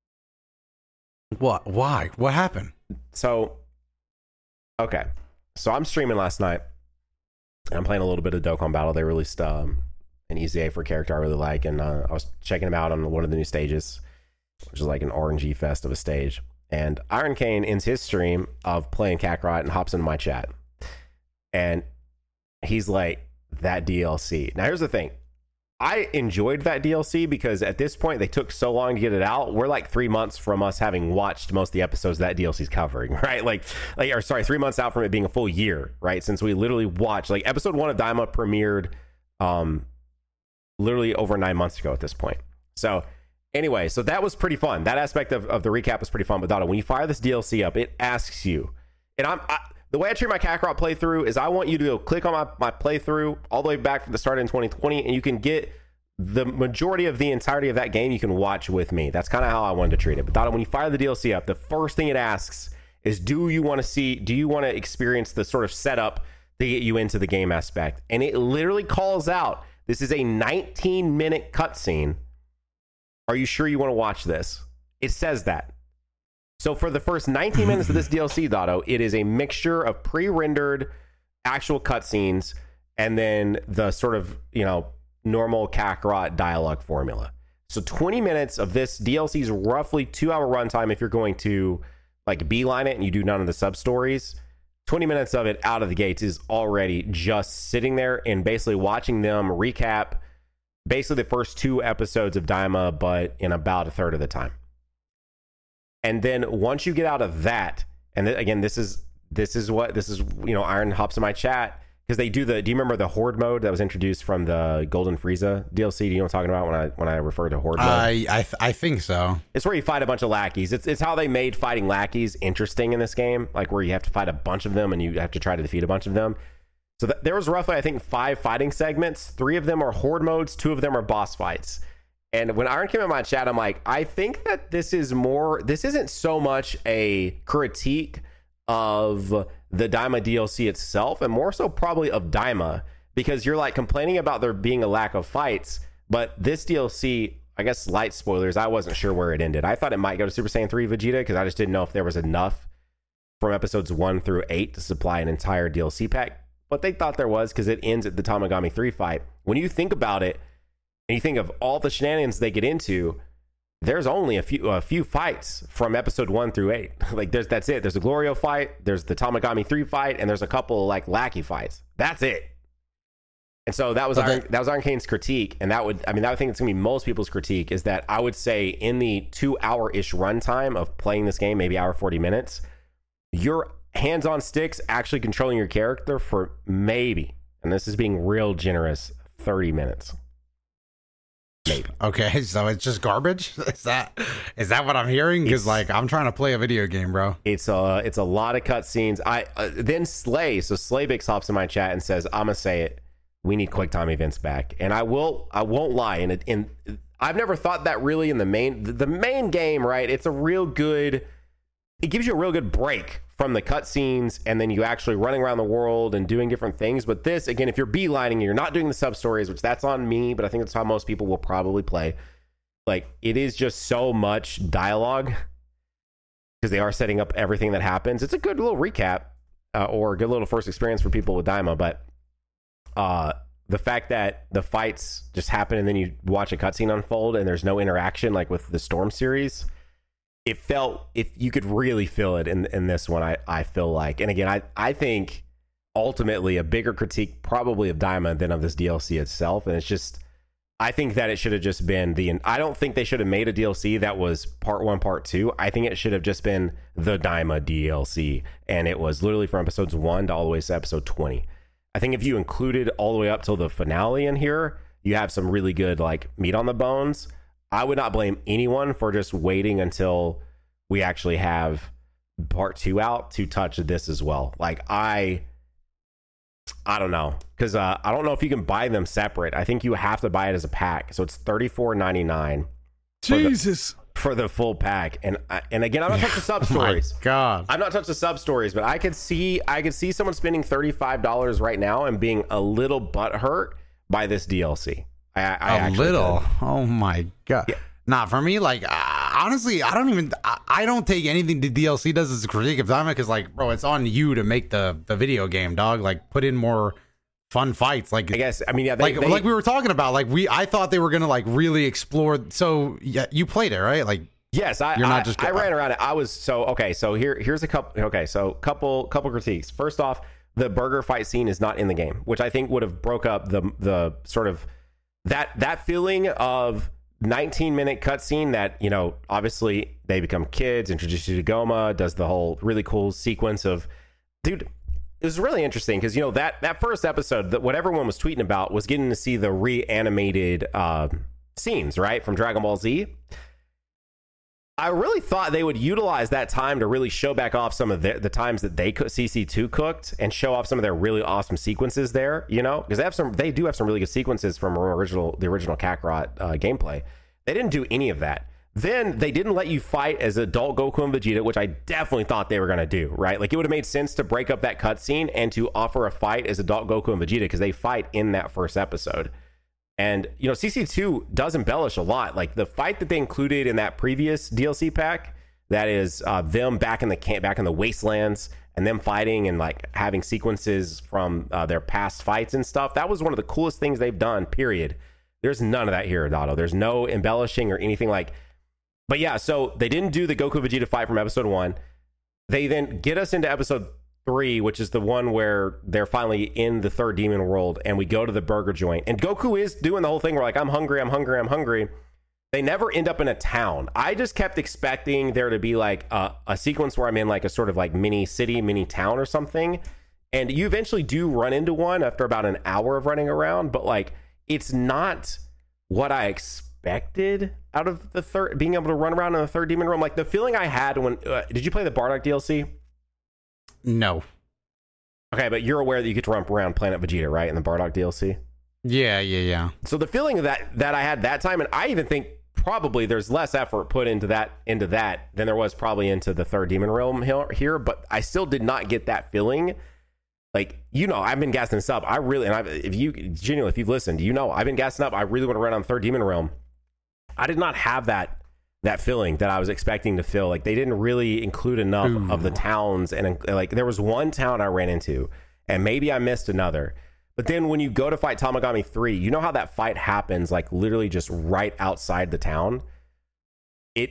What? Why? What happened? So, okay. So I'm streaming last night. I'm playing a little bit of Dokkan Battle. They released um, an E Z A for a character I really like, and uh, I was checking them out on one of the new stages, which is like an R N G fest of a stage. And Iron Kane ends his stream of playing Kakarot and hops into my chat, and he's like, that D L C. Now here's the thing. I enjoyed that D L C because at this point they took so long to get it out. We're like three months from us having watched most of the episodes that D L C's covering, right? Like, like, or sorry, three months out from it being a full year, right? Since we literally watched, like, episode one of Daima premiered, um, literally over nine months ago at this point. So, anyway, so that was pretty fun. That aspect of, of the recap was pretty fun. But Donna, when you fire this D L C up, it asks you, And I'm I, the way I treat my Kakarot playthrough is I want you to go click on my, my playthrough all the way back from the start in twenty twenty, and you can get the majority of the entirety of that game you can watch with me. That's kind of how I wanted to treat it. But Dada, when you fire the D L C up, the first thing it asks is, do you want to see, do you want to experience the sort of setup to get you into the game aspect? And it literally calls out, this is a nineteen minute cutscene. Are you sure you want to watch this? It says that. So for the first nineteen minutes of this D L C, Dotto, it is a mixture of pre-rendered actual cutscenes and then the sort of, you know, normal Kakarot dialogue formula. So twenty minutes of this D L C's roughly two hour runtime if you're going to like beeline it and you do none of the sub stories. twenty minutes of it out of the gates is already just sitting there and basically watching them recap basically the first two episodes of Daima, but in about a third of the time. And then once you get out of that, and th- again, this is this is what this is, you know, Iron hops in my chat because they do the. Do you remember the Horde mode that was introduced from the Golden Frieza D L C? Do you know what I'm talking about when I when I refer to Horde mode? I I, th- I think so. It's where you fight a bunch of lackeys. It's it's how they made fighting lackeys interesting in this game, like where you have to fight a bunch of them and you have to try to defeat a bunch of them. So th- there was roughly, I think, five fighting segments. Three of them are Horde modes. Two of them are boss fights. And when Iron came in my chat, I'm like, I think that this is more, this isn't so much a critique of the Daima D L C itself, and more so probably of Daima, because you're like complaining about there being a lack of fights, but this D L C, I guess light spoilers, I wasn't sure where it ended. I thought it might go to Super Saiyan three Vegeta, because I just didn't know if there was enough from episodes one through eight to supply an entire D L C pack, but they thought there was, because it ends at the Tamagami three fight. When you think about it, and you think of all the shenanigans they get into, there's only a few a few fights from episode one through eight. Like there's that's it. There's a Glorio fight, there's the Tamagami three fight, and there's a couple of like lackey fights. That's it. And so that was Iron, that was Iron Kane's critique, and that would I mean that would think it's gonna be most people's critique is that I would say in the two hour ish runtime of playing this game, maybe hour forty minutes, you're hands on sticks actually controlling your character for maybe, and this is being real generous, thirty minutes. Maybe. Okay, so it's just garbage. Is that is that what I'm hearing? Because like I'm trying to play a video game, bro. It's a it's a lot of cutscenes. I uh, then Slay. So Slaybix hops in my chat and says, "I'm gonna say it. We need quick time events back." And I will. I won't lie. And in I've never thought that really in the main the main game. Right? It's a real good. It gives you a real good break from the cutscenes, and then you actually running around the world and doing different things. But this, again, if you're beelining, you're not doing the sub stories, which that's on me, but I think that's how most people will probably play. Like, it is just so much dialogue because they are setting up everything that happens. It's a good little recap uh, or a good little first experience for people with Daima, but uh, the fact that the fights just happen and then you watch a cutscene unfold and there's no interaction like with the Storm series, it felt, if you could really feel it in in this one, I, I feel like. And again, I, I think ultimately a bigger critique probably of Daima than of this D L C itself. And it's just, I think that it should have just been the, I don't think they should have made a D L C that was part one, part two. I think it should have just been the Daima D L C. And it was literally from episodes one to all the way to episode twenty. I think if you included all the way up till the finale in here, you have some really good like meat on the bones. I would not blame anyone for just waiting until we actually have part two out to touch this as well. Like I, I don't know, because uh, I don't know if you can buy them separate. I think you have to buy it as a pack, so it's thirty-four ninety-nine. Jesus, for the, for the full pack. And I, and again, I'm not touching the sub stories. My God, I'm not touching the sub stories, but I could see I could see someone spending thirty-five dollars right now and being a little butthurt by this D L C. I, I a little. Could. Oh my God. Yeah. Nah, for me, like uh, honestly, I don't even. I, I don't take anything the D L C does as a critique of Daima because, like, bro, it's on you to make the the video game, dog. Like, put in more fun fights. Like, I guess. I mean, yeah, they, like they, like we were talking about. Like, we I thought they were gonna like really explore. So yeah, you played it, right? Like, yes, I. You're not I, just. I ran around it. I was so okay. So here here's a couple. Okay, so couple couple critiques. First off, the burger fight scene is not in the game, which I think would have broke up the the sort of. That that feeling of nineteen minute cutscene that, you know, obviously they become kids, introduce you to Goma, does the whole really cool sequence of, dude, it was really interesting because, you know, that that first episode, that what everyone was tweeting about was getting to see the reanimated uh, scenes, right, from Dragon Ball Z. I really thought they would utilize that time to really show back off some of the, the times that they could C C two cooked and show off some of their really awesome sequences there, you know, because they have some, they do have some really good sequences from original, the original Kakarot uh, gameplay. They didn't do any of that. Then they didn't let you fight as adult Goku and Vegeta, which I definitely thought they were going to do, right? Like it would have made sense to break up that cutscene and to offer a fight as adult Goku and Vegeta because they fight in that first episode. And, you know, C C two does embellish a lot. Like the fight that they included in that previous D L C pack, that is uh, them back in the camp, back in the wastelands, and them fighting and like having sequences from uh, their past fights and stuff. That was one of the coolest things they've done, period. There's none of that here, Dotto. There's no embellishing or anything like. But yeah, so they didn't do the Goku Vegeta fight from episode one. They then get us into episode three, which is the one where they're finally in the third demon world and we go to the burger joint and Goku is doing the whole thing where like I'm hungry I'm hungry I'm hungry. They never end up in a town. I just kept expecting there to be like a, a sequence where I'm in like a sort of like mini city, mini town or something, and you eventually do run into one after about an hour of running around, but like it's not what I expected out of the third, being able to run around in the third demon realm. Like the feeling I had when uh, did you play the Bardock D L C? No. Okay, but you're aware that you get to run around Planet Vegeta, right, in the Bardock D L C? Yeah, yeah, yeah. So the feeling that that I had that time, and I even think probably there's less effort put into that into that than there was probably into the third demon realm here, but I still did not get that feeling. Like, you know, I've been gassing this up. I really, and I, if you genuinely, if you've listened, you know, I've been gassing up. I really want to run on the third demon realm. I did not have that. that feeling that I was expecting to feel. Like they didn't really include enough Ooh. of the towns, and like there was one town I ran into and maybe I missed another, but then when you go to fight Tamagami three, you know how that fight happens like literally just right outside the town. It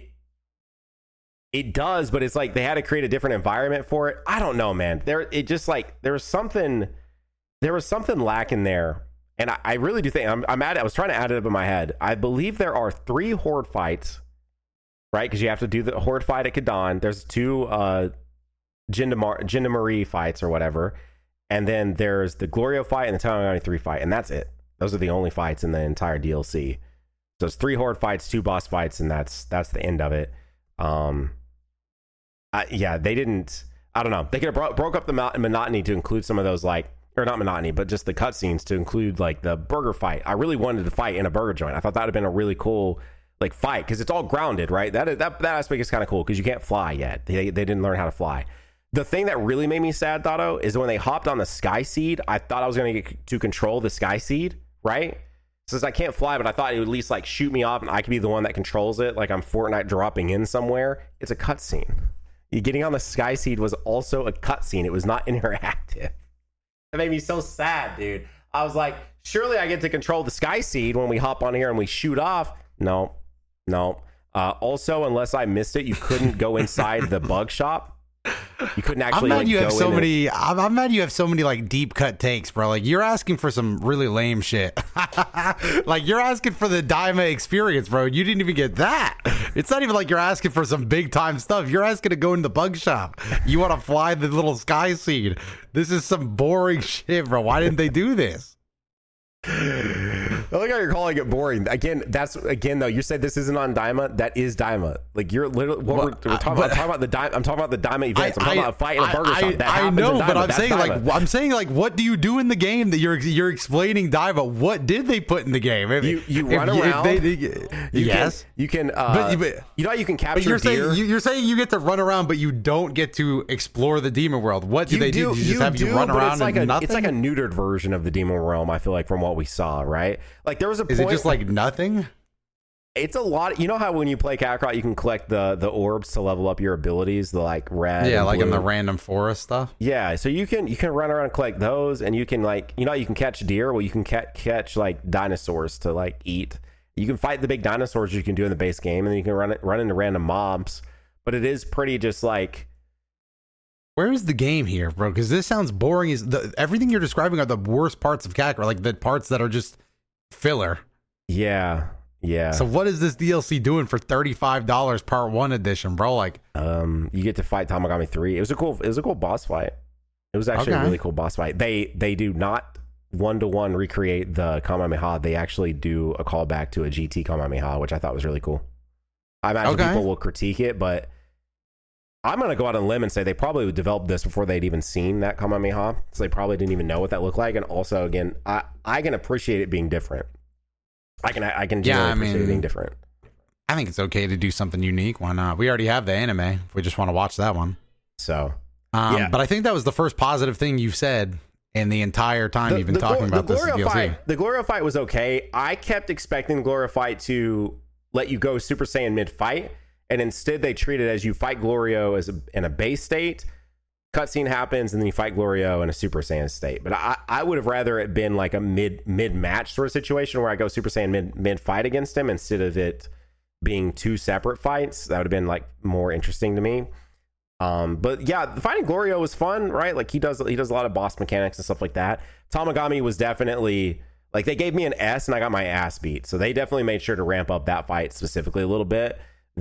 it does, but it's like they had to create a different environment for it. I don't know, man. There it just like there was something there was something lacking there. And I, I really do think I'm, I'm at it. I was trying to add it up in my head. I believe there are three horde fights, right? Because you have to do the horde fight at Kadon. There's two uh, Jindamar- Jindamarie fights or whatever. And then there's the Glorio fight and the Tamagami three fight. And that's it. Those are the only fights in the entire D L C. So it's three horde fights, two boss fights, and that's that's the end of it. Um, I, yeah, they didn't... I don't know. They could have bro- broke up the mo- monotony to include some of those, like... Or not monotony, but just the cutscenes to include, like, the burger fight. I really wanted to fight in a burger joint. I thought that would have been a really cool... like fight, because it's all grounded, right? That is, that that aspect is kind of cool because you can't fly yet. They they didn't learn how to fly. The thing that really made me sad, Dotto, is when they hopped on the Sky Seed. I thought I was going to get to control the Sky Seed, right? Since I can't fly, but I thought it would at least like shoot me off, and I could be the one that controls it. Like I'm Fortnite dropping in somewhere. It's a cutscene. You getting on the Sky Seed was also a cutscene. It was not interactive. It made me so sad, dude. I was like, surely I get to control the Sky Seed when we hop on here and we shoot off. No. No. Uh, also, unless I missed it, you couldn't go inside the bug shop. You couldn't actually. I'm mad like, you have go so in many. and... I'm, I'm mad you have so many like deep cut takes, bro. Like you're asking for some really lame shit. Like you're asking for the Daima experience, bro. You didn't even get that. It's not even like you're asking for some big time stuff. You're asking to go in the bug shop. You want to fly the little Sky Seed. This is some boring shit, bro. Why didn't they do this? I like how you're calling it boring. Again, that's again though. You said this isn't on Daima. That is Daima. Like you're literally what well, we're, we're talking but, about. I'm talking about the Daima. I'm talking about the Daima events. I, I'm talking I, about a fight in a burger I, shop. That I, I know, but I'm that's saying Daima. like I'm saying like what do you do in the game that you're you're explaining Daima? What did they put in the game? If, you you if, run if around. They, they, you yes, can, you can. Uh, but, but, you know how you can capture but you're deer. Saying, you're saying you get to run around, but you don't get to explore the demon world. What do you they do? do? do you just you have do, you run around it's like and a, nothing? It's like a neutered version of the demon realm. I feel like from what we saw, right? Like there was a. Is point, it just like nothing? It's a lot. You know how when you play Kakarot, you can collect the the orbs to level up your abilities, the like red. Yeah, and like blue. in the random forest stuff. Yeah, so you can you can run around and collect those, and you can like you know you can catch deer. Well, you can ca- catch like dinosaurs to like eat. You can fight the big dinosaurs you can do in the base game, and then you can run it run into random mobs. But it is pretty just like. Where is the game here, bro? Because this sounds boring. Is the everything you're describing are the worst parts of Kakarot, like the parts that are just filler. Yeah. Yeah. So what is this D L C doing for thirty-five dollars part one edition, bro? Like, um, you get to fight Tamagami three. It was a cool. It was a cool boss fight. It was actually okay. a really cool boss fight. They they do not one to one recreate the Kamehameha. They actually do a callback to a G T Kamehameha, which I thought was really cool. I imagine Okay. people will critique it, but I'm going to go out on a limb and say they probably would develop this before they'd even seen that Kamehameha. So they probably didn't even know what that looked like. And also, again, I, I can appreciate it being different. I can I can Yeah, generally I appreciate mean- it being different. I think it's okay to do something unique. Why not? We already have the anime. If we just want to watch that one. So, Um, Yeah. But I think that was the first positive thing you've said in the entire time you've been talking Glor- about the this Glorio D L C. fight, the Glorio fight was okay. I kept expecting the Glorio fight to let you go Super Saiyan mid-fight, and instead they treat it as you fight Glorio as a, in a base state, cutscene happens, and then you fight Glorio in a Super Saiyan state. But I, I would have rather it been like a mid mid match sort of situation where I go Super Saiyan mid mid fight against him instead of it being two separate fights. That would have been like more interesting to me. Um, but yeah, fighting Glorio was fun, right? Like he does he does a lot of boss mechanics and stuff like that. Tamagami was definitely like they gave me an S and I got my ass beat. So they definitely made sure to ramp up that fight specifically a little bit.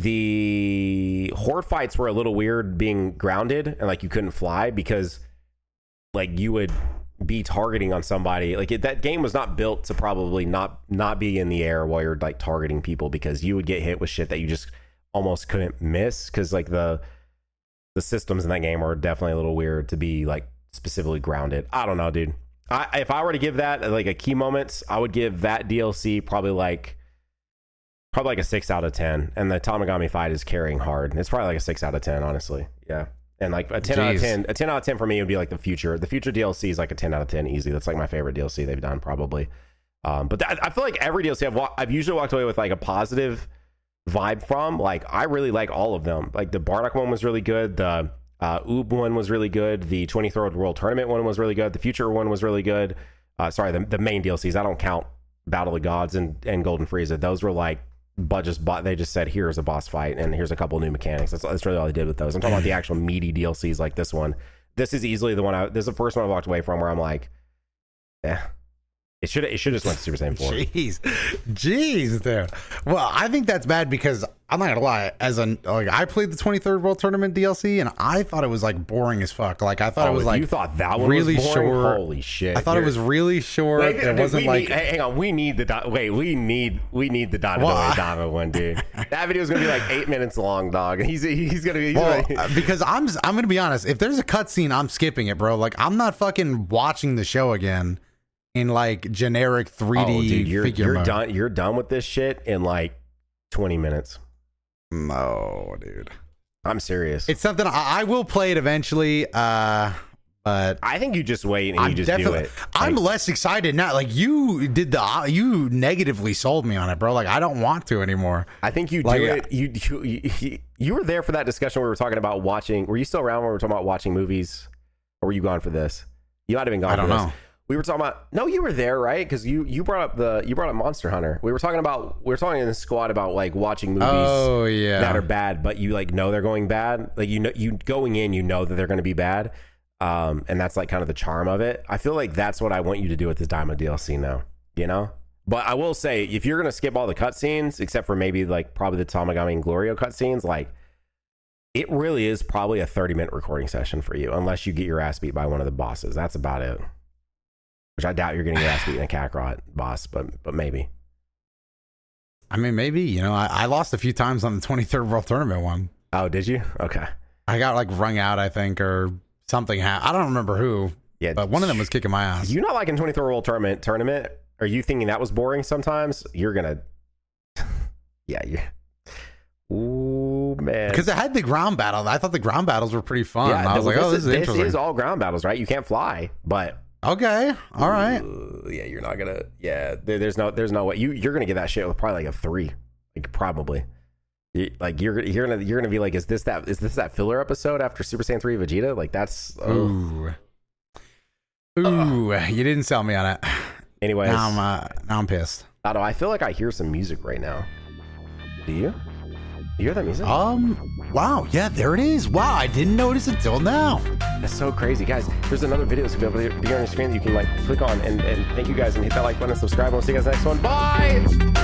The horde fights were a little weird being grounded and like you couldn't fly because like you would be targeting on somebody. Like it, that game was not built to probably not not be in the air while you're like targeting people because you would get hit with shit that you just almost couldn't miss because like the the systems in that game are definitely a little weird to be like specifically grounded. I don't know, dude. I, if I were to give that like a key moments, I would give that D L C probably like probably like a six out of ten. And the Tamagami fight is carrying hard. It's probably like a six out of ten, honestly. Yeah. And like a ten Jeez. out of ten, a ten out of ten for me would be like the future. The future D L C is like a ten out of ten easy. That's like my favorite D L C they've done probably. Um, but that, I feel like every D L C I've wa- I've usually walked away with like a positive vibe from. Like I really like all of them. Like the Bardock one was really good. The uh Oob one was really good. The twenty-third World Tournament one was really good. The Future one was really good. Uh sorry, the, the main D L Cs. I don't count Battle of the Gods and, and Golden Frieza. Those were like but just bought, they just said here's a boss fight and here's a couple new mechanics. That's, that's really all they did with those. I'm talking about the actual meaty D L Cs like this one. This is easily the one I this is the first one I walked away from where I'm like, yeah. It should it should just went to Super Saiyan four. Jeez, jeez, there. Well, I think that's bad because I'm not gonna lie. As an like, I played the twenty-third World Tournament D L C and I thought it was like boring as fuck. Like I thought oh, it was like you thought that one really was boring? short. Holy shit! I thought You're... it was really short. Wait, it dude, wasn't we like. Need, hang on, we need the do- wait. We need we need the Donatello Well, Dama one, dude. That video is gonna be like eight minutes long, dog. He's he's gonna be he's Well, gonna... because I'm I'm gonna be honest. If there's a cutscene, I'm skipping it, bro. Like I'm not fucking watching the show again. In like generic three D oh, dude, you're, figure you're mode. done. You're done with this shit in like twenty minutes. No, dude. I'm serious. It's something I, I will play it eventually. Uh, but I think you just wait and I'm you just do definitely- it. I'm Like, less excited now. Like you did the you negatively sold me on it, bro. Like I don't want to anymore. I think you do Like, it. You, you you you were there for that discussion where we were talking about watching. Were you still around when we were talking about watching movies, or were you gone for this? You might have been gone. I don't for know. This. We were talking about no, you were there, right? Because you you brought up the you brought up Monster Hunter. We were talking about we were talking in the squad about like watching movies Oh yeah. that are bad, but you like know they're going bad. Like you know you going in, you know that they're going to be bad, um, and that's like kind of the charm of it. I feel like that's what I want you to do with this Diamond D L C now. You know, but I will say if you're going to skip all the cutscenes, except for maybe like probably the Tamagami and Glorio cutscenes, like it really is probably a thirty minute recording session for you, unless you get your ass beat by one of the bosses. That's about it. Which I doubt you're getting your ass beat in a Kakarot boss, but but maybe. I mean, maybe, you know, I, I lost a few times on the twenty-third World Tournament one. Oh, did you? Okay. I got like wrung out, I think, or something. Ha- I don't remember who, Yeah, but one of them was kicking my ass. You not liking twenty-third World Tournament tournament? Are you thinking that was boring sometimes? You're gonna, yeah, you. Ooh man, Because it had the ground battle. I thought the ground battles were pretty fun. yeah, I was like, oh, this is this interesting. is all ground battles, right? You can't fly, but Okay, all right. uh, yeah, you're not gonna. Yeah, there, there's no, there's no way you you're gonna get that shit with probably like a three, like probably. You- Like you're you're gonna you're gonna be like, is this that is this that filler episode after Super Saiyan three Vegeta? Like that's. Oh. Ooh, ooh, you didn't sell me on it. Anyways, Now I'm uh, now I'm pissed. I don't know. I feel like I hear some music right now. Do you? You hear that music? Um, wow, yeah, there it is. Wow, I didn't notice it till now. That's so crazy, guys. There's another video to be able to be on your screen that you can like click on, and, and thank you guys and hit that like button and subscribe. We'll see you guys next one. Bye.